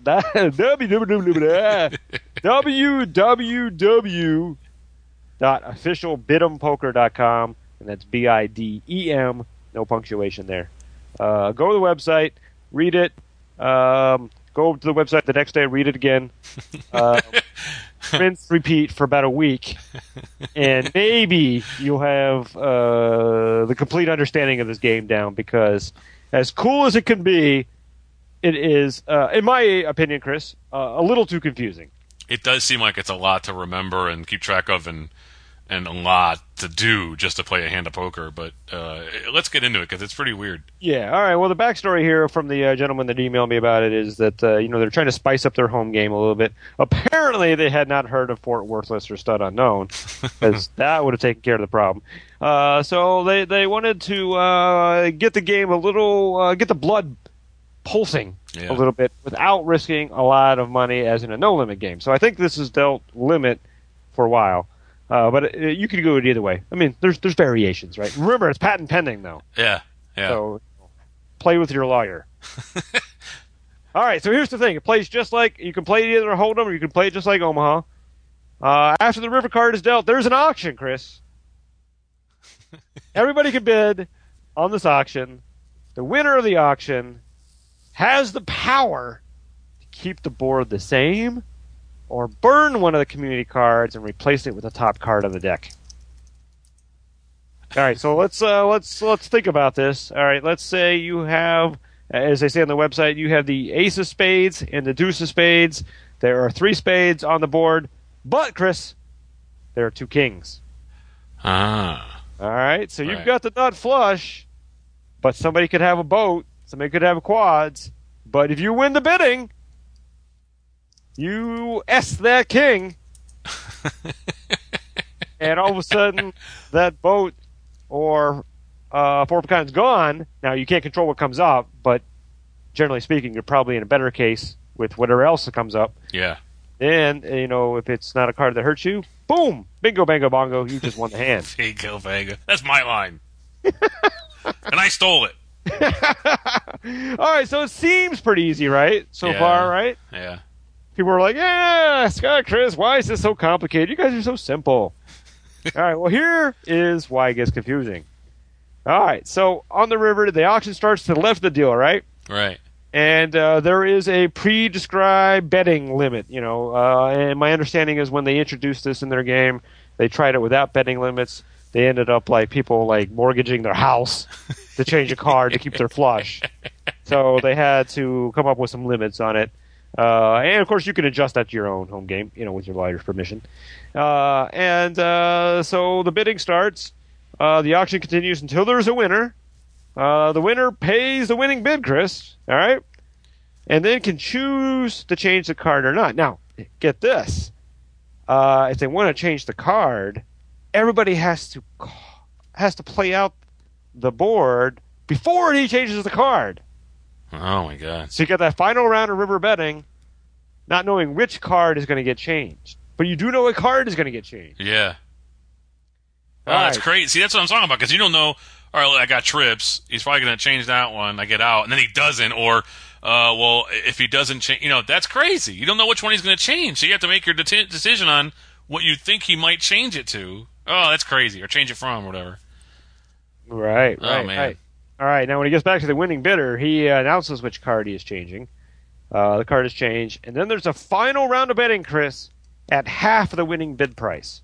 dot official bid'em poker dot com, and that's B I D E M, no punctuation there. Uh, go to the website, read it, um, go to the website the next day, read it again, uh, rinse, repeat for about a week, and maybe you'll have uh, the complete understanding of this game down, because as cool as it can be, it is, uh, in my opinion, Chris, uh, a little too confusing. It does seem like it's a lot to remember and keep track of, and and a lot to do just to play a hand of poker. But uh, let's get into it, because it's pretty weird. Yeah, all right. Well, the backstory here from the uh, gentleman that emailed me about it is that uh, you know they're trying to spice up their home game a little bit. Apparently, they had not heard of Fort Worthless or Stud Unknown, because that would have taken care of the problem. Uh, so they they wanted to uh, get the game a little, uh, get the blood pulsing Yeah. a little bit without risking a lot of money, as in a no limit game. So I think this is dealt limit for a while. Uh, but it, you could go it either way. I mean, there's there's variations, right? Remember, it's patent pending, though. Yeah, yeah. So play with your lawyer. All right, so here's the thing. It plays just like, you can play either Hold'em or you can play it just like Omaha. Uh, after the river card is dealt, there's an auction, Chris. Everybody can bid on this auction. The winner of the auction has the power to keep the board the same or burn one of the community cards and replace it with the top card of the deck. All right, so let's uh, let's let's think about this. All right, let's say you have, as they say on the website, you have the ace of spades and the deuce of spades. There are three spades on the board, but Chris, there are two kings. Ah. All right, so you've Right. got the nut flush, but somebody could have a boat, somebody could have quads. But if you win the bidding, you S that king, and all of a sudden that boat or uh, four pecans gone. Now you can't control what comes up, but generally speaking, you're probably in a better case with whatever else that comes up. Yeah. And you know, if it's not a card that hurts you, boom, bingo, bango, bongo, you just won the hand. Bingo, bango. That's my line. And I stole it. All right, so it seems pretty easy, right? So Yeah. far, right? Yeah. People are like, yeah, Scott, Chris, why is this so complicated? You guys are so simple. All right, well, here is why it gets confusing. All right, so on the river, the auction starts to the left of the deal, right? Right. And uh, there is a pre-described betting limit, you know. Uh, and my understanding is when they introduced this in their game, they tried it without betting limits. They ended up like people like mortgaging their house to change a card to keep their flush. So they had to come up with some limits on it. Uh, and, of course, you can adjust that to your own home game, you know, with your writer's permission. Uh, and uh, so the bidding starts. Uh, the auction continues until there's a winner. Uh, the winner pays the winning bid, Chris, all right? And then can choose to change the card or not. Now, get this. Uh, if they want to change the card, everybody has to has to play out the board before he changes the card. Oh, my God. So you got that final round of river betting, not knowing which card is going to get changed. But you do know what card is going to get changed. Yeah. Oh, All that's right. crazy. See, that's what I'm talking about, because you don't know, all right, I got trips. He's probably going to change that one. I get out, and then he doesn't. Or, uh, well, if he doesn't change, you know, that's crazy. You don't know which one he's going to change. So you have to make your de- decision on what you think he might change it to. Oh, that's crazy. Or change it from, or whatever. Right, Oh, right, man. right. All right, now when he gets back to the winning bidder, he uh, announces which card he is changing. Uh, the card is changed. And then there's a final round of betting, Chris, at half of the winning bid price.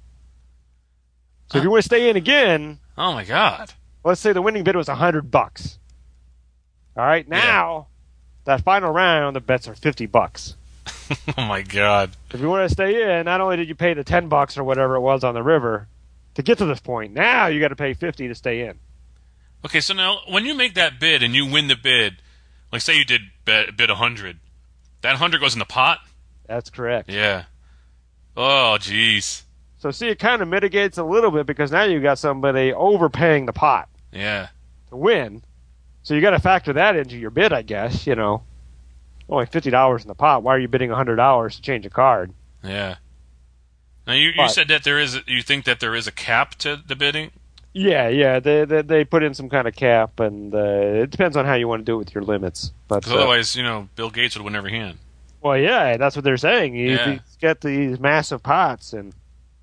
So if you want to stay in again, Oh, my God. let's say the winning bid was one hundred bucks. All right, now, that final round, the bets are fifty bucks. Oh, my God. If you want to stay in, not only did you pay the ten bucks or whatever it was on the river to get to this point, now you got to pay fifty to stay in. Okay, so now, when you make that bid and you win the bid, like say you did bet, bid one hundred, that one hundred goes in the pot? That's correct. Yeah. Oh, jeez. So see, it kind of mitigates a little bit because now you got somebody overpaying the pot Yeah. to win. So you got to factor that into your bid, I guess. You know, only fifty dollars in the pot. Why are you bidding one hundred dollars to change a card? Yeah. Now, you, you But- said that there is, you think that there is a cap to the bidding? Yeah, yeah. They they, they put in some kind of cap, and uh, it depends on how you want to do it with your limits. But Because uh, otherwise, you know, Bill Gates would win every hand. well, yeah, that's what they're saying. You, Yeah. you get these massive pots, and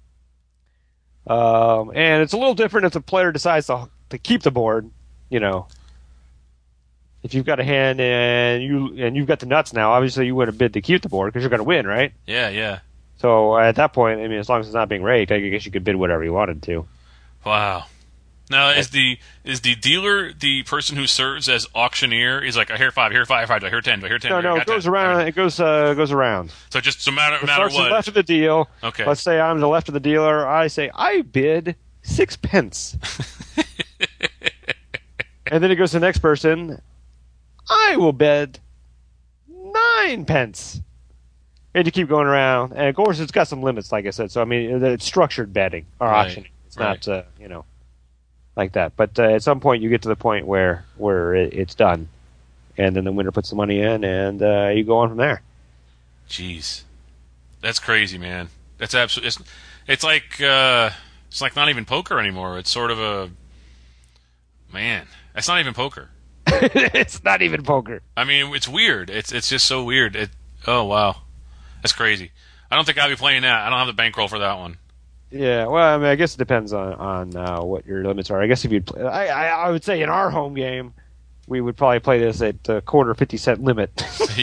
um, and it's a little different if the player decides to to keep the board. You know, if you've got a hand and you and you've got the nuts now, obviously you would have bid to keep the board because you're going to win, right? Yeah, yeah. So at that point, I mean, as long as it's not being raked, I guess you could bid whatever you wanted to. Wow. Now, is the is the dealer the person who serves as auctioneer? He's like, I hear five, I hear five, I hear ten, I hear ten. No, I no, got it goes ten. around. It goes uh, goes around. So just no matter, It matter starts to the what. left of the deal. Okay. Let's say I'm the left of the dealer. I say I bid six pence, and then it goes to the next person. I will bid nine pence, and you keep going around. And of course, it's got some limits, like I said. So I mean, it's structured betting or Right, auctioning. It's right. not, uh, you know, like that. But uh, at some point, you get to the point where where it, it's done, and then the winner puts the money in, and uh, you go on from there. Jeez, that's crazy, man. That's absolutely. It's, it's like uh, it's like not even poker anymore. It's sort of a man. That's not even poker. It's not even poker. I mean, it's weird. It's it's just so weird. It. Oh wow, that's crazy. I don't think I'll be playing that. I don't have the bankroll for that one. Yeah, well, I mean, I guess it depends on on uh, what your limits are. I guess if you'd, play, I, I I would say in our home game, we would probably play this at a quarter fifty cent limit,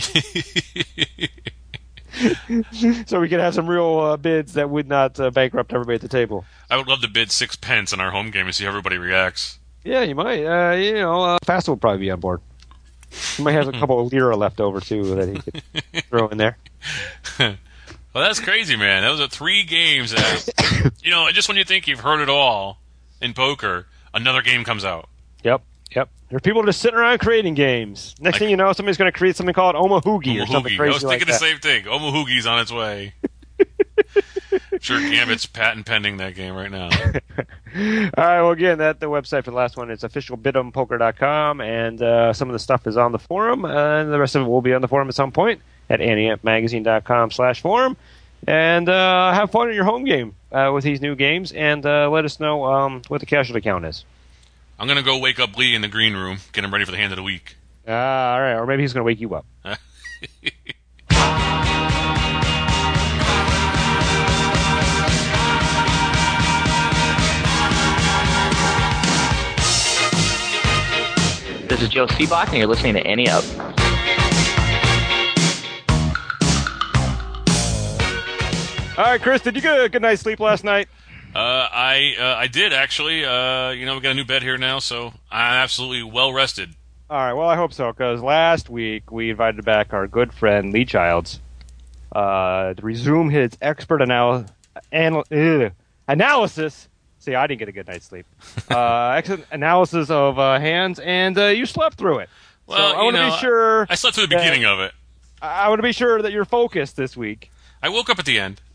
so we could have some real uh, bids that would not uh, bankrupt everybody at the table. I would love to bid six pence in our home game and see how everybody reacts. Yeah, you might. Uh, you know, uh, Fast will probably be on board. He might have a couple of lira left over too that he could throw in there. Well, that's crazy, man. Those are three games that, you know, just when you think you've heard it all in poker, another game comes out. Yep, yep. There's people just sitting around creating games. Next Like- thing you know, somebody's going to create something called Omahoogie or something Omahoogie. crazy I was like thinking that. the same thing. Omahoogie's on its way. I'm sure Gambit's patent pending that game right now. All right, well, again, that the website for the last one is official bid em poker dot com, and uh, some of the stuff is on the forum, uh, and the rest of it will be on the forum at some point at ante amp magazine dot com slash forum. And uh, have fun in your home game uh, with these new games, and uh, let us know um, what the casualty count is. I'm going to go wake up Lee in the green room, get him ready for the hand of the week. Uh, all right, or maybe he's going to wake you up. This is Joe Seabach, and you're listening to Ante Up. All right, Chris, did you get a good night's sleep last night? Uh, I uh, I did actually. Uh, you know, we got a new bed here now, so I'm absolutely well rested. All right, well, I hope so, because last week we invited back our good friend Lee Childs uh, to resume his expert anal- anal- ugh, analysis. See, I didn't get a good night's sleep. uh, excellent analysis of uh, hands, and uh, you slept through it. Well, so I want to be sure. I slept through the beginning of it. I want to be sure that you're focused this week. I woke up at the end.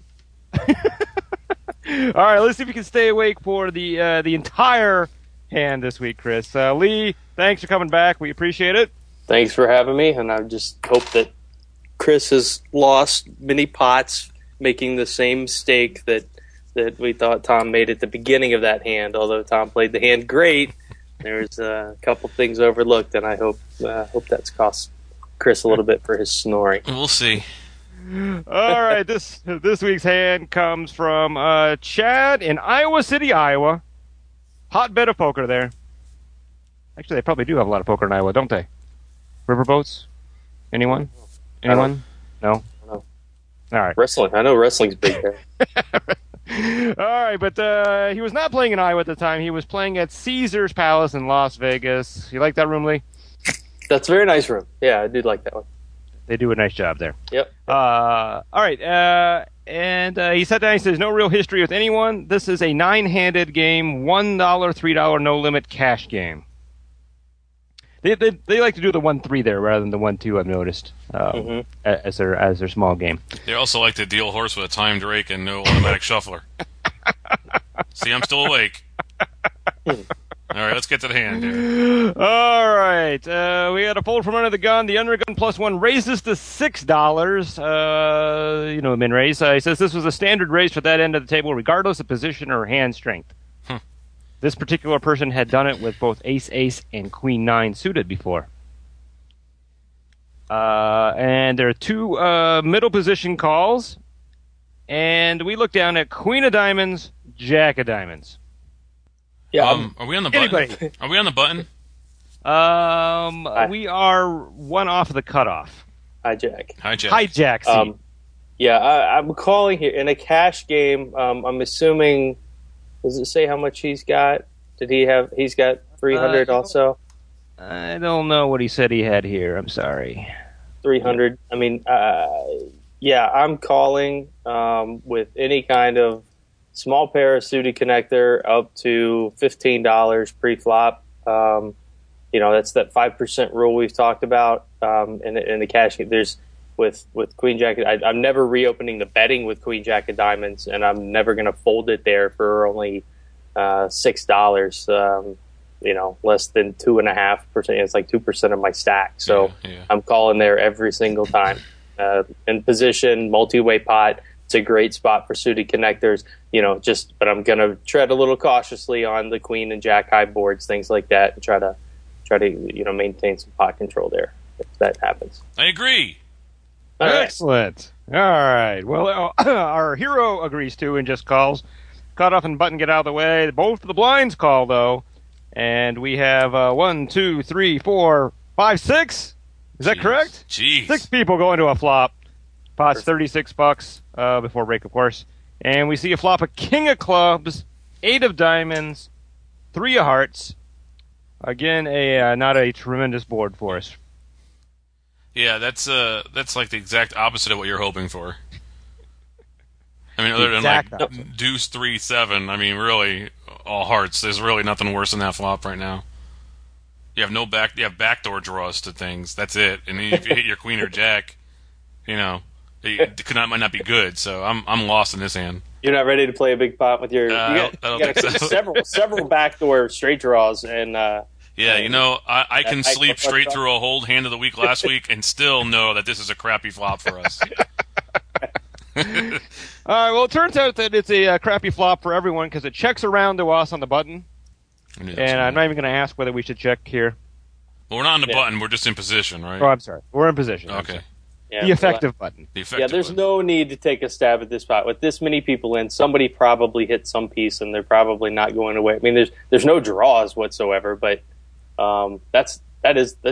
All right, let's see if you can stay awake for the uh, the entire hand this week, Chris. Uh, Lee, thanks for coming back. We appreciate it. Thanks for having me, and I just hope that Chris has lost many pots making the same mistake that, that we thought Tom made at the beginning of that hand. Although Tom played the hand great, there's a couple things overlooked, and I hope uh, hope that's cost Chris a little bit for his snoring. We'll see. All right, this this week's hand comes from uh, Chad in Iowa City, Iowa. Hotbed of poker there. Actually, they probably do have a lot of poker in Iowa, don't they? Riverboats? Anyone? Anyone? No? No. All right. Wrestling. I know wrestling's big there. All right, but uh, he was not playing in Iowa at the time. He was playing at Caesar's Palace in Las Vegas. You like that room, Lee? That's a very nice room. Yeah, I do like that one. They do a nice job there. Yep. Uh, all right. Uh, and uh, he sat down. He says, no real history with anyone. This is a nine-handed game, one dollar, three dollars no-limit cash game. They, they they like to do the one three there rather than the one two. I've noticed um, mm-hmm. as their as their small game. They also like to deal horse with a timed rake and no automatic shuffler. See, I'm still awake. All right, let's get to the hand here. All right, uh, we had a fold from under the gun. The under gun plus one raises to six dollars. Uh, you know, min raise. Uh, he says this was a standard raise for that end of the table, regardless of position or hand strength. Hmm. This particular person had done it with both ace, ace, and queen nine suited before. Uh, and there are two uh, middle position calls, and we look down at queen of diamonds, jack of diamonds. Yeah. Um, are we on the button? Anybody. Are we on the button? Um, Hi. we are one off of the cutoff. Hi, Jack. Hi, Jack. Hi, Jack. Um, yeah, I, I'm calling here in a cash game. Um, I'm assuming. Does it say how much he's got? Did he have? He's got three hundred Uh, also. I don't know what he said he had here. I'm sorry. Three hundred. I mean, uh, yeah, I'm calling um, with any kind of small pair of suited connector up to fifteen dollars pre-flop. Um, you know, that's that five percent rule we've talked about. Um, in, in the cash, there's with, with Queen Jack. I, I'm never reopening the betting with Queen Jack of Diamonds, and I'm never going to fold it there for only uh, six dollars. Um, you know, less than two and a half percent. It's like two percent of my stack. So Yeah, yeah. I'm calling there every single time. Uh, in position, multi-way pot. It's a great spot for suited connectors, you know, just, but I'm going to tread a little cautiously on the queen and jack high boards, things like that, and try to, try to, you know, maintain some pot control there if that happens. I agree. All right. Excellent. All right. Well, uh, our hero agrees to and just calls. Cut off and button, get out of the way. Both of the blinds call, though. And we have uh, one, two, three, four, five, six. Is that Jeez. correct? Jeez. Six people go into a flop. Pot's thirty-six bucks uh, before break, of course. And we see a flop of king of clubs, eight of diamonds, three of hearts. Again, a uh, not a tremendous board for us. Yeah, that's uh, that's like the exact opposite of what you're hoping for. I mean, other than Exact like opposite. deuce three seven. I mean, really, all hearts. There's really nothing worse than that flop right now. You have no back. You have backdoor draws to things. That's it. And then if you hit your queen or jack, you know, it could not might not be good. So I'm I'm lost in this hand. You're not ready to play a big pot with your, Uh, you I got, don't- I don't you got think so. several, several backdoor straight draws and, uh, Yeah, you know, I, I can That type sleep of straight flop. through a hold hand of the week last week and still know that this is a crappy flop for us. All right, well, it turns out that it's a uh, crappy flop for everyone because it checks around to us on the button. I knew that was And I'm coming. not even going to ask whether we should check here. Well, we're not on the Yeah. button. We're just in position, right? Oh, I'm sorry. We're in position. I'm Okay. sorry. yeah, The effective button. The Yeah, effective there's button. no need to take a stab at this pot. With this many people in, somebody probably hit some piece and they're probably not going away. I mean, there's there's no draws whatsoever, but um, that's that is that's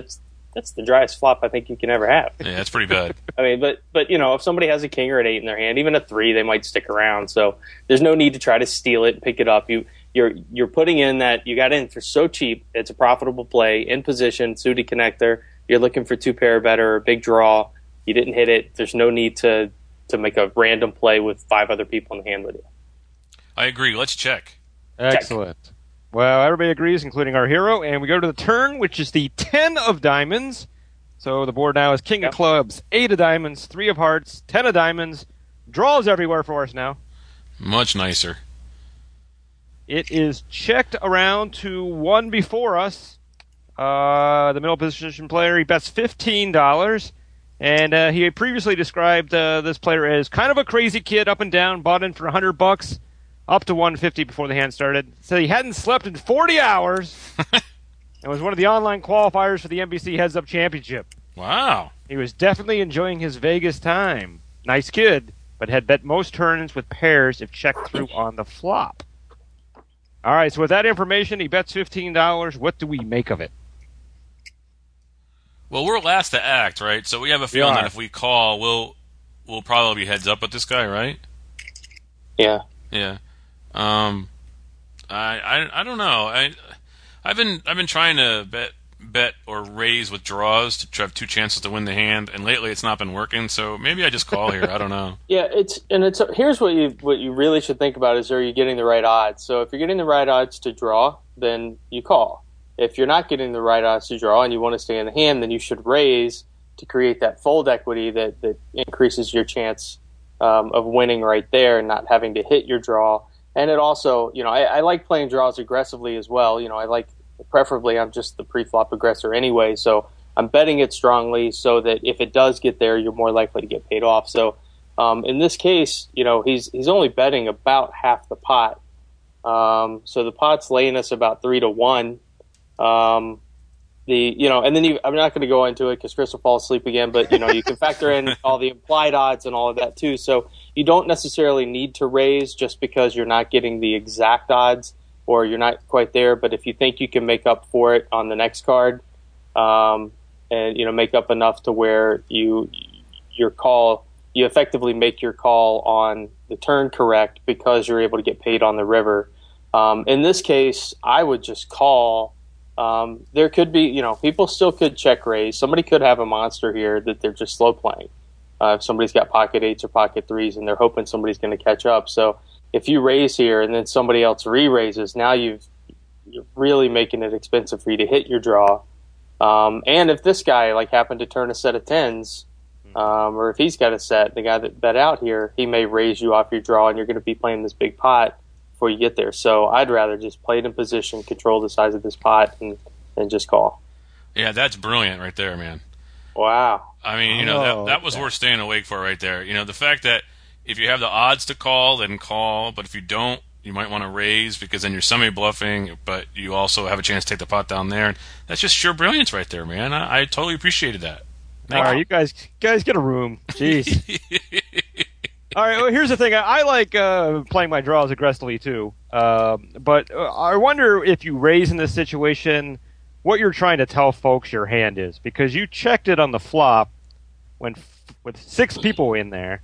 that's the driest flop I think you can ever have. Yeah, that's pretty bad. I mean, but but you know, if somebody has a king or an eight in their hand, even a three, they might stick around. So there's no need to try to steal it and pick it up. You you're you're putting in that you got in for so cheap. It's a profitable play in position, suited connector. You're looking for two pair or better, a big draw. You didn't hit it. There's no need to to make a random play with five other people in the hand with you. I agree. Let's check. Excellent. Check. Well, everybody agrees, including our hero, and we go to the turn, which is the ten of diamonds. So the board now is king yep. of clubs, eight of diamonds, three of hearts, ten of diamonds. Draws everywhere for us now. Much nicer. It is checked around to one before us. Uh, the middle position player, he bets fifteen dollars. And uh, he previously described uh, this player as kind of a crazy kid, up and down, bought in for one hundred bucks. Up to one fifty before the hand started. So he hadn't slept in forty hours and was one of the online qualifiers for the N B C Heads Up Championship. Wow. He was definitely enjoying his Vegas time. Nice kid, but had bet most turns with pairs if checked through on the flop. All right, so with that information, he bets fifteen dollars. What do we make of it? Well, we're last to act, right? So we have a feeling that if we call, we'll we'll probably be heads up with this guy, right? Yeah. Yeah. Um, I, I I don't know. I I've been I've been trying to bet bet or raise with draws to have two chances to win the hand, and lately it's not been working. So maybe I just call here. I don't know. Yeah, it's and it's here's what you what you really should think about is, are you getting the right odds? So if you're getting the right odds to draw, then you call. If you're not getting the right odds to draw and you want to stay in the hand, then you should raise to create that fold equity that that increases your chance um, of winning right there and not having to hit your draw. And it also, you know, I, I like playing draws aggressively as well. You know, I like, preferably, I'm just the pre-flop aggressor anyway, so I'm betting it strongly so that if it does get there, you're more likely to get paid off. So um, in this case, you know, he's he's only betting about half the pot. Um, so the pot's laying us about three to one. Um, the you know, and then you, I'm not going to go into it because Chris will fall asleep again. But you know, you can factor in all the implied odds and all of that too. So you don't necessarily need to raise just because you're not getting the exact odds or you're not quite there. But if you think you can make up for it on the next card, um, and you know, make up enough to where you your call, you effectively make your call on the turn correct because you're able to get paid on the river. Um, in this case, I would just call. Um, there could be, you know, people still could check raise. Somebody could have a monster here that they're just slow playing. Uh, if somebody's got pocket eights or pocket threes and they're hoping somebody's going to catch up. So if you raise here and then somebody else re-raises, now you've, you're really making it expensive for you to hit your draw. Um, and if this guy like happened to turn a set of tens, um, or if he's got a set, the guy that bet out here, he may raise you off your draw and you're going to be playing this big pot before you get there. So I'd rather just play it in position, control the size of this pot, and, and just call. Yeah, that's brilliant right there, man. Wow. I mean, you know, Oh, that, that was okay. worth staying awake for right there. You know, the fact that if you have the odds to call, then call, but if you don't, you might want to raise because then you're semi-bluffing, but you also have a chance to take the pot down there. That's just sheer brilliance right there, man. I, I totally appreciated that. All right, you guys, guys, get a room. Jeez. All right, well, here's the thing. I, I like uh, playing my draws aggressively too, uh, but uh, I wonder if you raise in this situation, what you're trying to tell folks your hand is, because you checked it on the flop when f- with six people in there,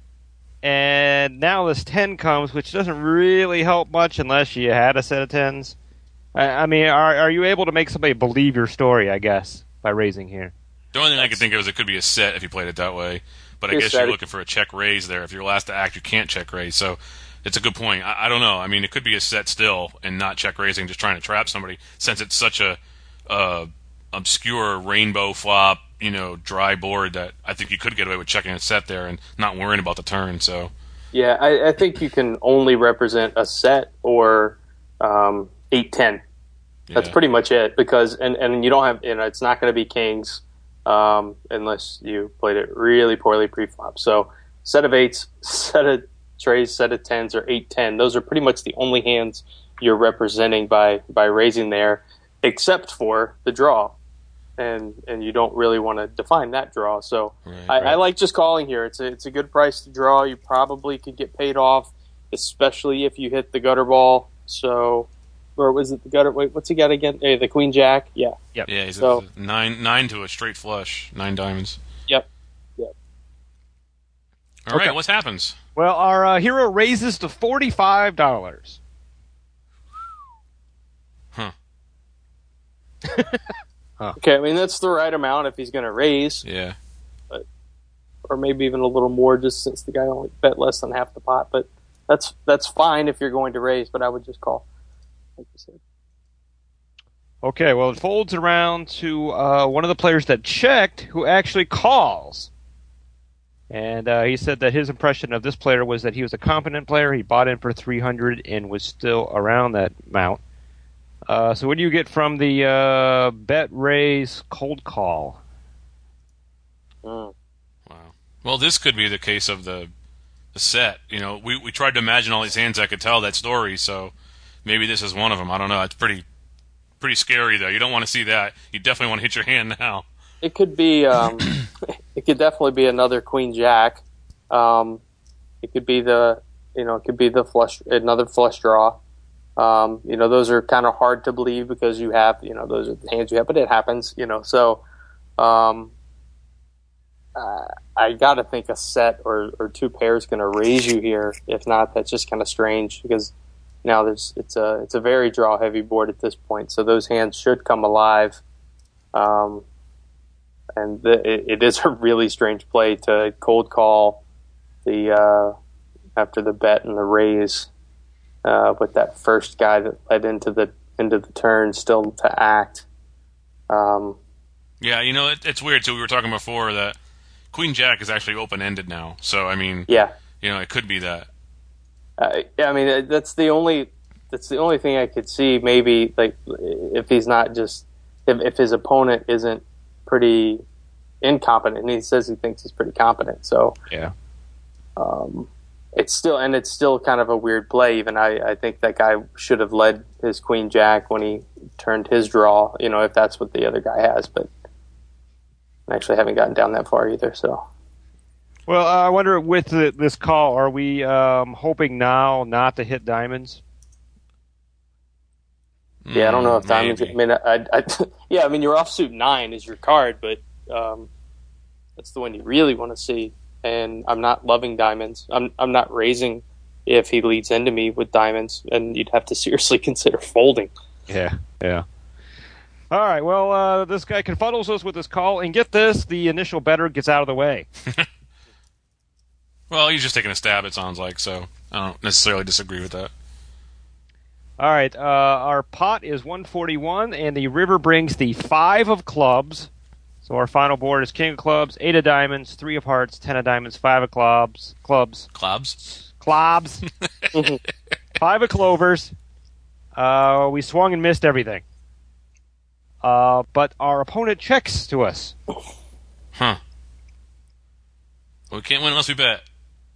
and now this ten comes, which doesn't really help much unless you had a set of tens. I, I mean, are are you able to make somebody believe your story? I guess by raising here. The only thing I could think of is it could be a set if you played it that way. But I You're guess set. you're looking for a check raise there. If you're last to act, you can't check raise. So it's a good point. I, I don't know. I mean, it could be a set still and not check raising, just trying to trap somebody since it's such a uh, obscure rainbow flop, you know, dry board that I think you could get away with checking a set there and not worrying about the turn. So Yeah, I, I think you can only represent a set or um, eight ten. That's Yeah. pretty much it because and, and you don't have you know it's not going to be kings. Um, unless you played it really poorly pre-flop. So set of eights, set of trays, set of tens, or eight ten. Those are pretty much the only hands you're representing by, by raising there, except for the draw. And and you don't really want to define that draw. So Right, I, right. I like just calling here. It's a, it's a good price to draw. You probably could get paid off, especially if you hit the gutter ball. So or was it the gutter? Wait, what's he got again? Hey, the Queen Jack. Yeah. Yep. Yeah, he's so, a nine nine to a straight flush, nine diamonds. Yep. Yep. All Okay. right, what happens? Well, our uh, hero raises to forty-five dollars. Huh. huh. Okay, I mean that's the right amount if he's going to raise. Yeah. But, or maybe even a little more, just since the guy only bet less than half the pot. But that's that's fine if you're going to raise. But I would just call, like you said. Okay, well, it folds around to uh, one of the players that checked, who actually calls. And uh, he said that his impression of this player was that he was a competent player. He bought in for three hundred and was still around that amount. Uh, so what do you get from the uh, bet raise cold call? Mm. Wow. Well, this could be the case of the the set. You know, we we tried to imagine all these hands that could tell that story. So maybe this is one of them. I don't know. It's pretty pretty scary though. You don't want to see that. You definitely want to hit your hand now. It could be. Um, it could definitely be another Queen Jack. Um, it could be the. You know, it could be the flush. Another flush draw. Um, you know, those are kind of hard to believe because you have. You know, those are the hands you have, but it happens. You know, so. Um, uh, I got to think a set or, or two pairs going to raise you here. If not, that's just kind of strange because now there's it's a it's a very draw heavy board at this point. So those hands should come alive. Um, and the, it, it is a really strange play to cold call the uh, after the bet and the raise uh, with that first guy that led into the into the turn still to act. Um, yeah, you know it, it's weird too. We were talking before that Queen Jack is actually open ended now. So I mean, yeah, you know, it could be that. Uh, yeah, I mean that's the only that's the only thing I could see. Maybe like if he's not just if, if his opponent isn't pretty incompetent, and he says he thinks he's pretty competent. So yeah, um, it's still and it's still kind of a weird play. Even I, I think that guy should have led his Queen Jack when he turned his draw. You know, if that's what the other guy has, but I actually haven't gotten down that far either. So. Well, uh, I wonder with the, this call, are we um, hoping now not to hit diamonds? Yeah, I don't know if diamonds. Maybe. I mean, I, I, yeah, I mean, your offsuit nine is your card, but um, that's the one you really want to see. And I'm not loving diamonds. I'm I'm not raising if he leads into me with diamonds, and you'd have to seriously consider folding. Yeah, yeah. All right, well, uh, this guy confuddles us with this call, and get this, the initial bettor gets out of the way. Well, he's just taking a stab, it sounds like, so I don't necessarily disagree with that. All right, uh, our pot is one forty-one, and the river brings the five of clubs. So our final board is king of clubs, eight of diamonds, three of hearts, ten of diamonds, five of clubs. Clubs. Clubs? Clubs. Five of clovers. Uh, we swung and missed everything. Uh, but our opponent checks to us. Huh. Well, we can't win unless we bet.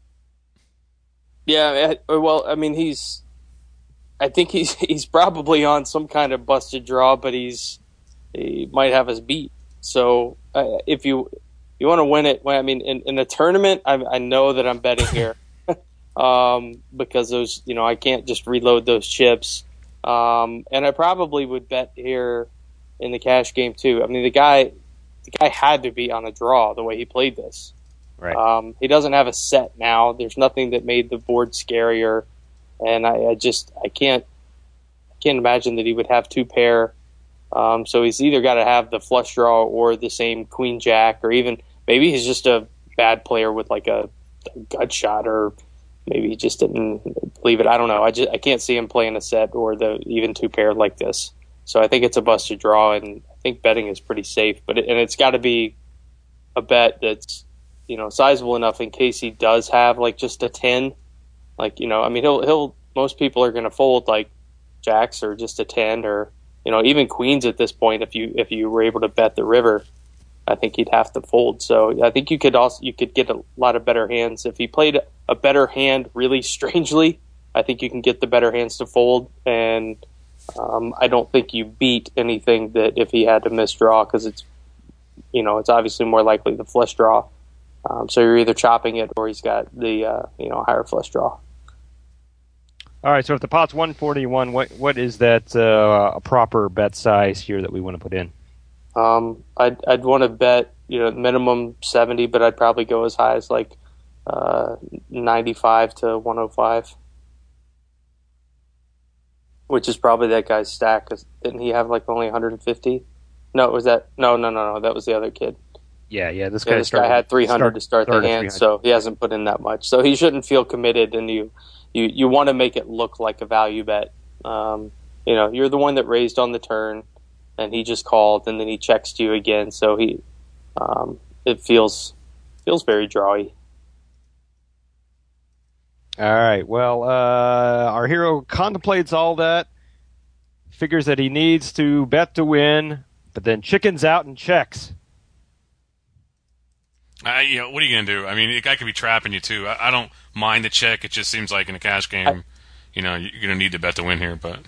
Yeah, well, I mean, he's. I think he's he's probably on some kind of busted draw, but he's he might have us beat. So uh, if you you want to win it, well, I mean, in, in a tournament, I, I know that I'm betting here um, because those, you know, I can't just reload those chips, um, and I probably would bet here in the cash game too. I mean, the guy the guy had to be on a draw the way he played this. Right. Um, he doesn't have a set now. There's nothing that made the board scarier, and I, I just I can't I can't imagine that he would have two pair. Um, so he's either got to have the flush draw or the same Queen Jack, or even maybe he's just a bad player with like a, a gut shot, or maybe he just didn't believe it. I don't know. I just I can't see him playing a set or the even two pair like this. So I think it's a busted draw, and I think betting is pretty safe. But it, and it's got to be a bet that's, you know, sizable enough in case he does have like just a ten. Like, you know, I mean, he'll he'll most people are going to fold like jacks or just a ten, or, you know, even queens at this point. If you if you were able to bet the river, I think he'd have to fold. So I think you could also you could get a lot of better hands if he played a better hand really strangely. I think you can get the better hands to fold, and um, I don't think you beat anything that if he had to misdraw, because it's, you know, it's obviously more likely the flush draw. Um, so you're either chopping it or he's got the uh, you know higher flush draw. All All right, so if the pot's one forty-one, what what is that uh, a proper bet size here that we want to put in? Um, I'd I'd want to bet, you know, minimum seventy, but I'd probably go as high as like uh, ninety-five to one oh five, which is probably that guy's stack. 'Cause didn't he have like only one hundred fifty? No, was that no no no no? That was the other kid. Yeah, yeah. This Yeah, guy, this started, guy had three hundred to start the started hand, so he hasn't put in that much. So he shouldn't feel committed, and you you, you want to make it look like a value bet. Um, you know, you're the one that raised on the turn, and he just called, and then he checks to you again. So he, um, it feels feels very drawy. All right. Well, uh, our hero contemplates all that, figures that he needs to bet to win, but then chickens out and checks. I, you know, what are you going to do? I mean, the guy could be trapping you, too. I, I don't mind the check. It just seems like in a cash game, I, you know, you're going to need to bet to win here. But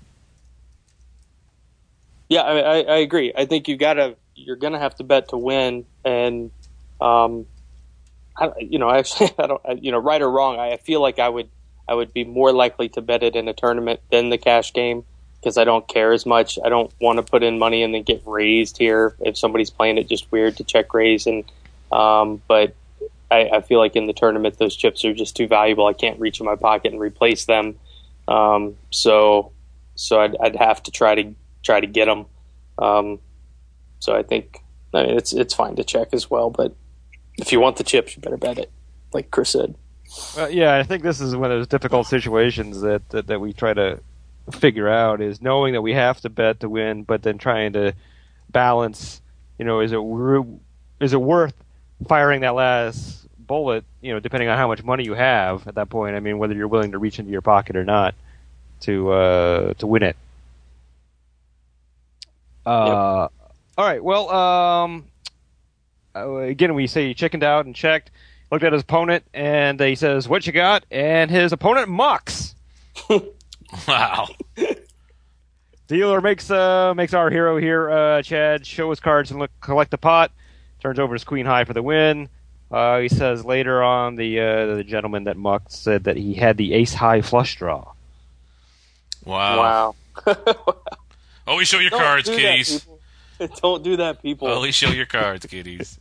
yeah, I, I, I agree. I think you got to, you're going to have to bet to win. And, um, I, you know, actually, I don't, you know, right or wrong, I feel like I would, I would be more likely to bet it in a tournament than the cash game because I don't care as much. I don't want to put in money and then get raised here if somebody's playing it just weird to check raise. And, Um, but I, I feel like in the tournament, those chips are just too valuable. I can't reach in my pocket and replace them. Um, so, so I'd, I'd have to try to try to get them. Um, so I think, I mean, it's, it's fine to check as well, but if you want the chips, you better bet it, like Chris said. Well, yeah, I think this is one of those difficult situations that, that, that we try to figure out is knowing that we have to bet to win, but then trying to balance, you know, is it, is it worth firing that last bullet, you know, depending on how much money you have at that point. I mean, whether you're willing to reach into your pocket or not to uh, to win it. Uh, yep. All right. Well, um, again, we say he chickened out and checked, looked at his opponent, and he says, "What you got?" And his opponent mucks. Wow. Dealer makes uh, makes our hero here, uh, Chad, show his cards and look, collect the pot. Turns over his queen high for the win. Uh, he says later on the uh, the gentleman that mucked said that he had the ace high flush draw. Wow. Wow. Always show your Don't cards, do kiddies. That, Don't do that, people. Always show your cards, kiddies.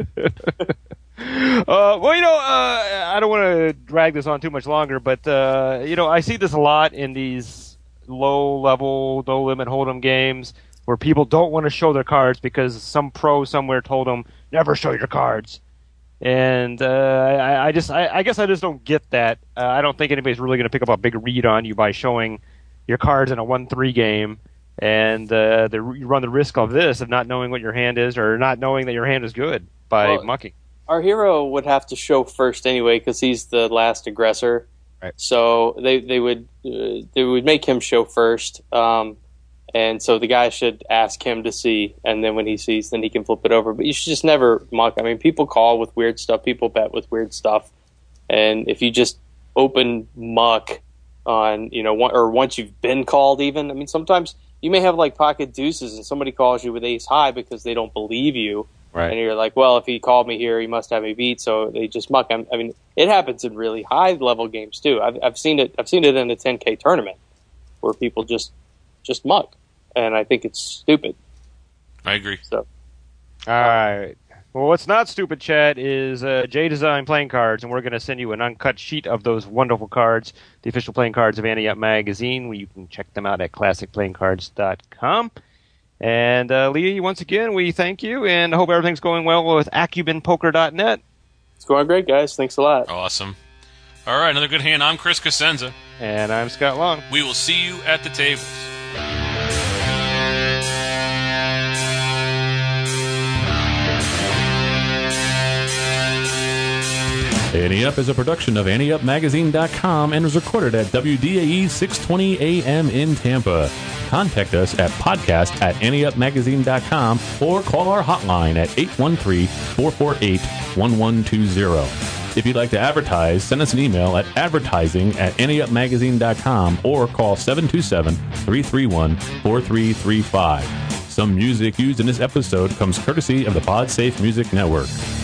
uh, well, you know, uh, I don't want to drag this on too much longer, but, uh, you know, I see this a lot in these low-level, no-limit hold'em games where people don't want to show their cards because some pro somewhere told them, never show your cards. And uh, I, I just, I, I guess I just don't get that. Uh, I don't think anybody's really going to pick up a big read on you by showing your cards in a one three game. And uh, the, you run the risk of this, of not knowing what your hand is or not knowing that your hand is good by well, mucking. Our hero would have to show first anyway because he's the last aggressor. Right. So they, they would uh, they would make him show first. Um, And so the guy should ask him to see, and then when he sees, then he can flip it over. But you should just never muck. I mean, people call with weird stuff. People bet with weird stuff. And if you just open muck on, you know, one, or once you've been called even, I mean, sometimes you may have like pocket deuces and somebody calls you with ace high because they don't believe you. Right. And you're like, well, if he called me here, he must have me beat. So they just muck. I mean, it happens in really high level games too. I've, I've seen it. I've seen it in a ten K tournament where people just, just muck. And I think it's stupid. I agree. So, all right. Well, what's not stupid, Chad, is uh, J Design playing cards, and we're going to send you an uncut sheet of those wonderful cards, the official playing cards of Ante Up Magazine, where you can check them out at classic playing cards dot com. And uh, Lee, once again, we thank you, and I hope everything's going well with acumen poker dot net. It's going great, guys. Thanks a lot. Awesome. All right, another good hand. I'm Chris Cosenza. And I'm Scott Long. We will see you at the tables. Ante Up is a production of ante up magazine dot com and was recorded at W D A E six twenty A M in Tampa. Contact us at podcast at ante up magazine dot com or call our hotline at eight one three, four four eight, one one two zero. If you'd like to advertise, send us an email at advertising at ante up magazine dot com or call seven two seven, three three one, four three three five. Some music used in this episode comes courtesy of the PodSafe Music Network.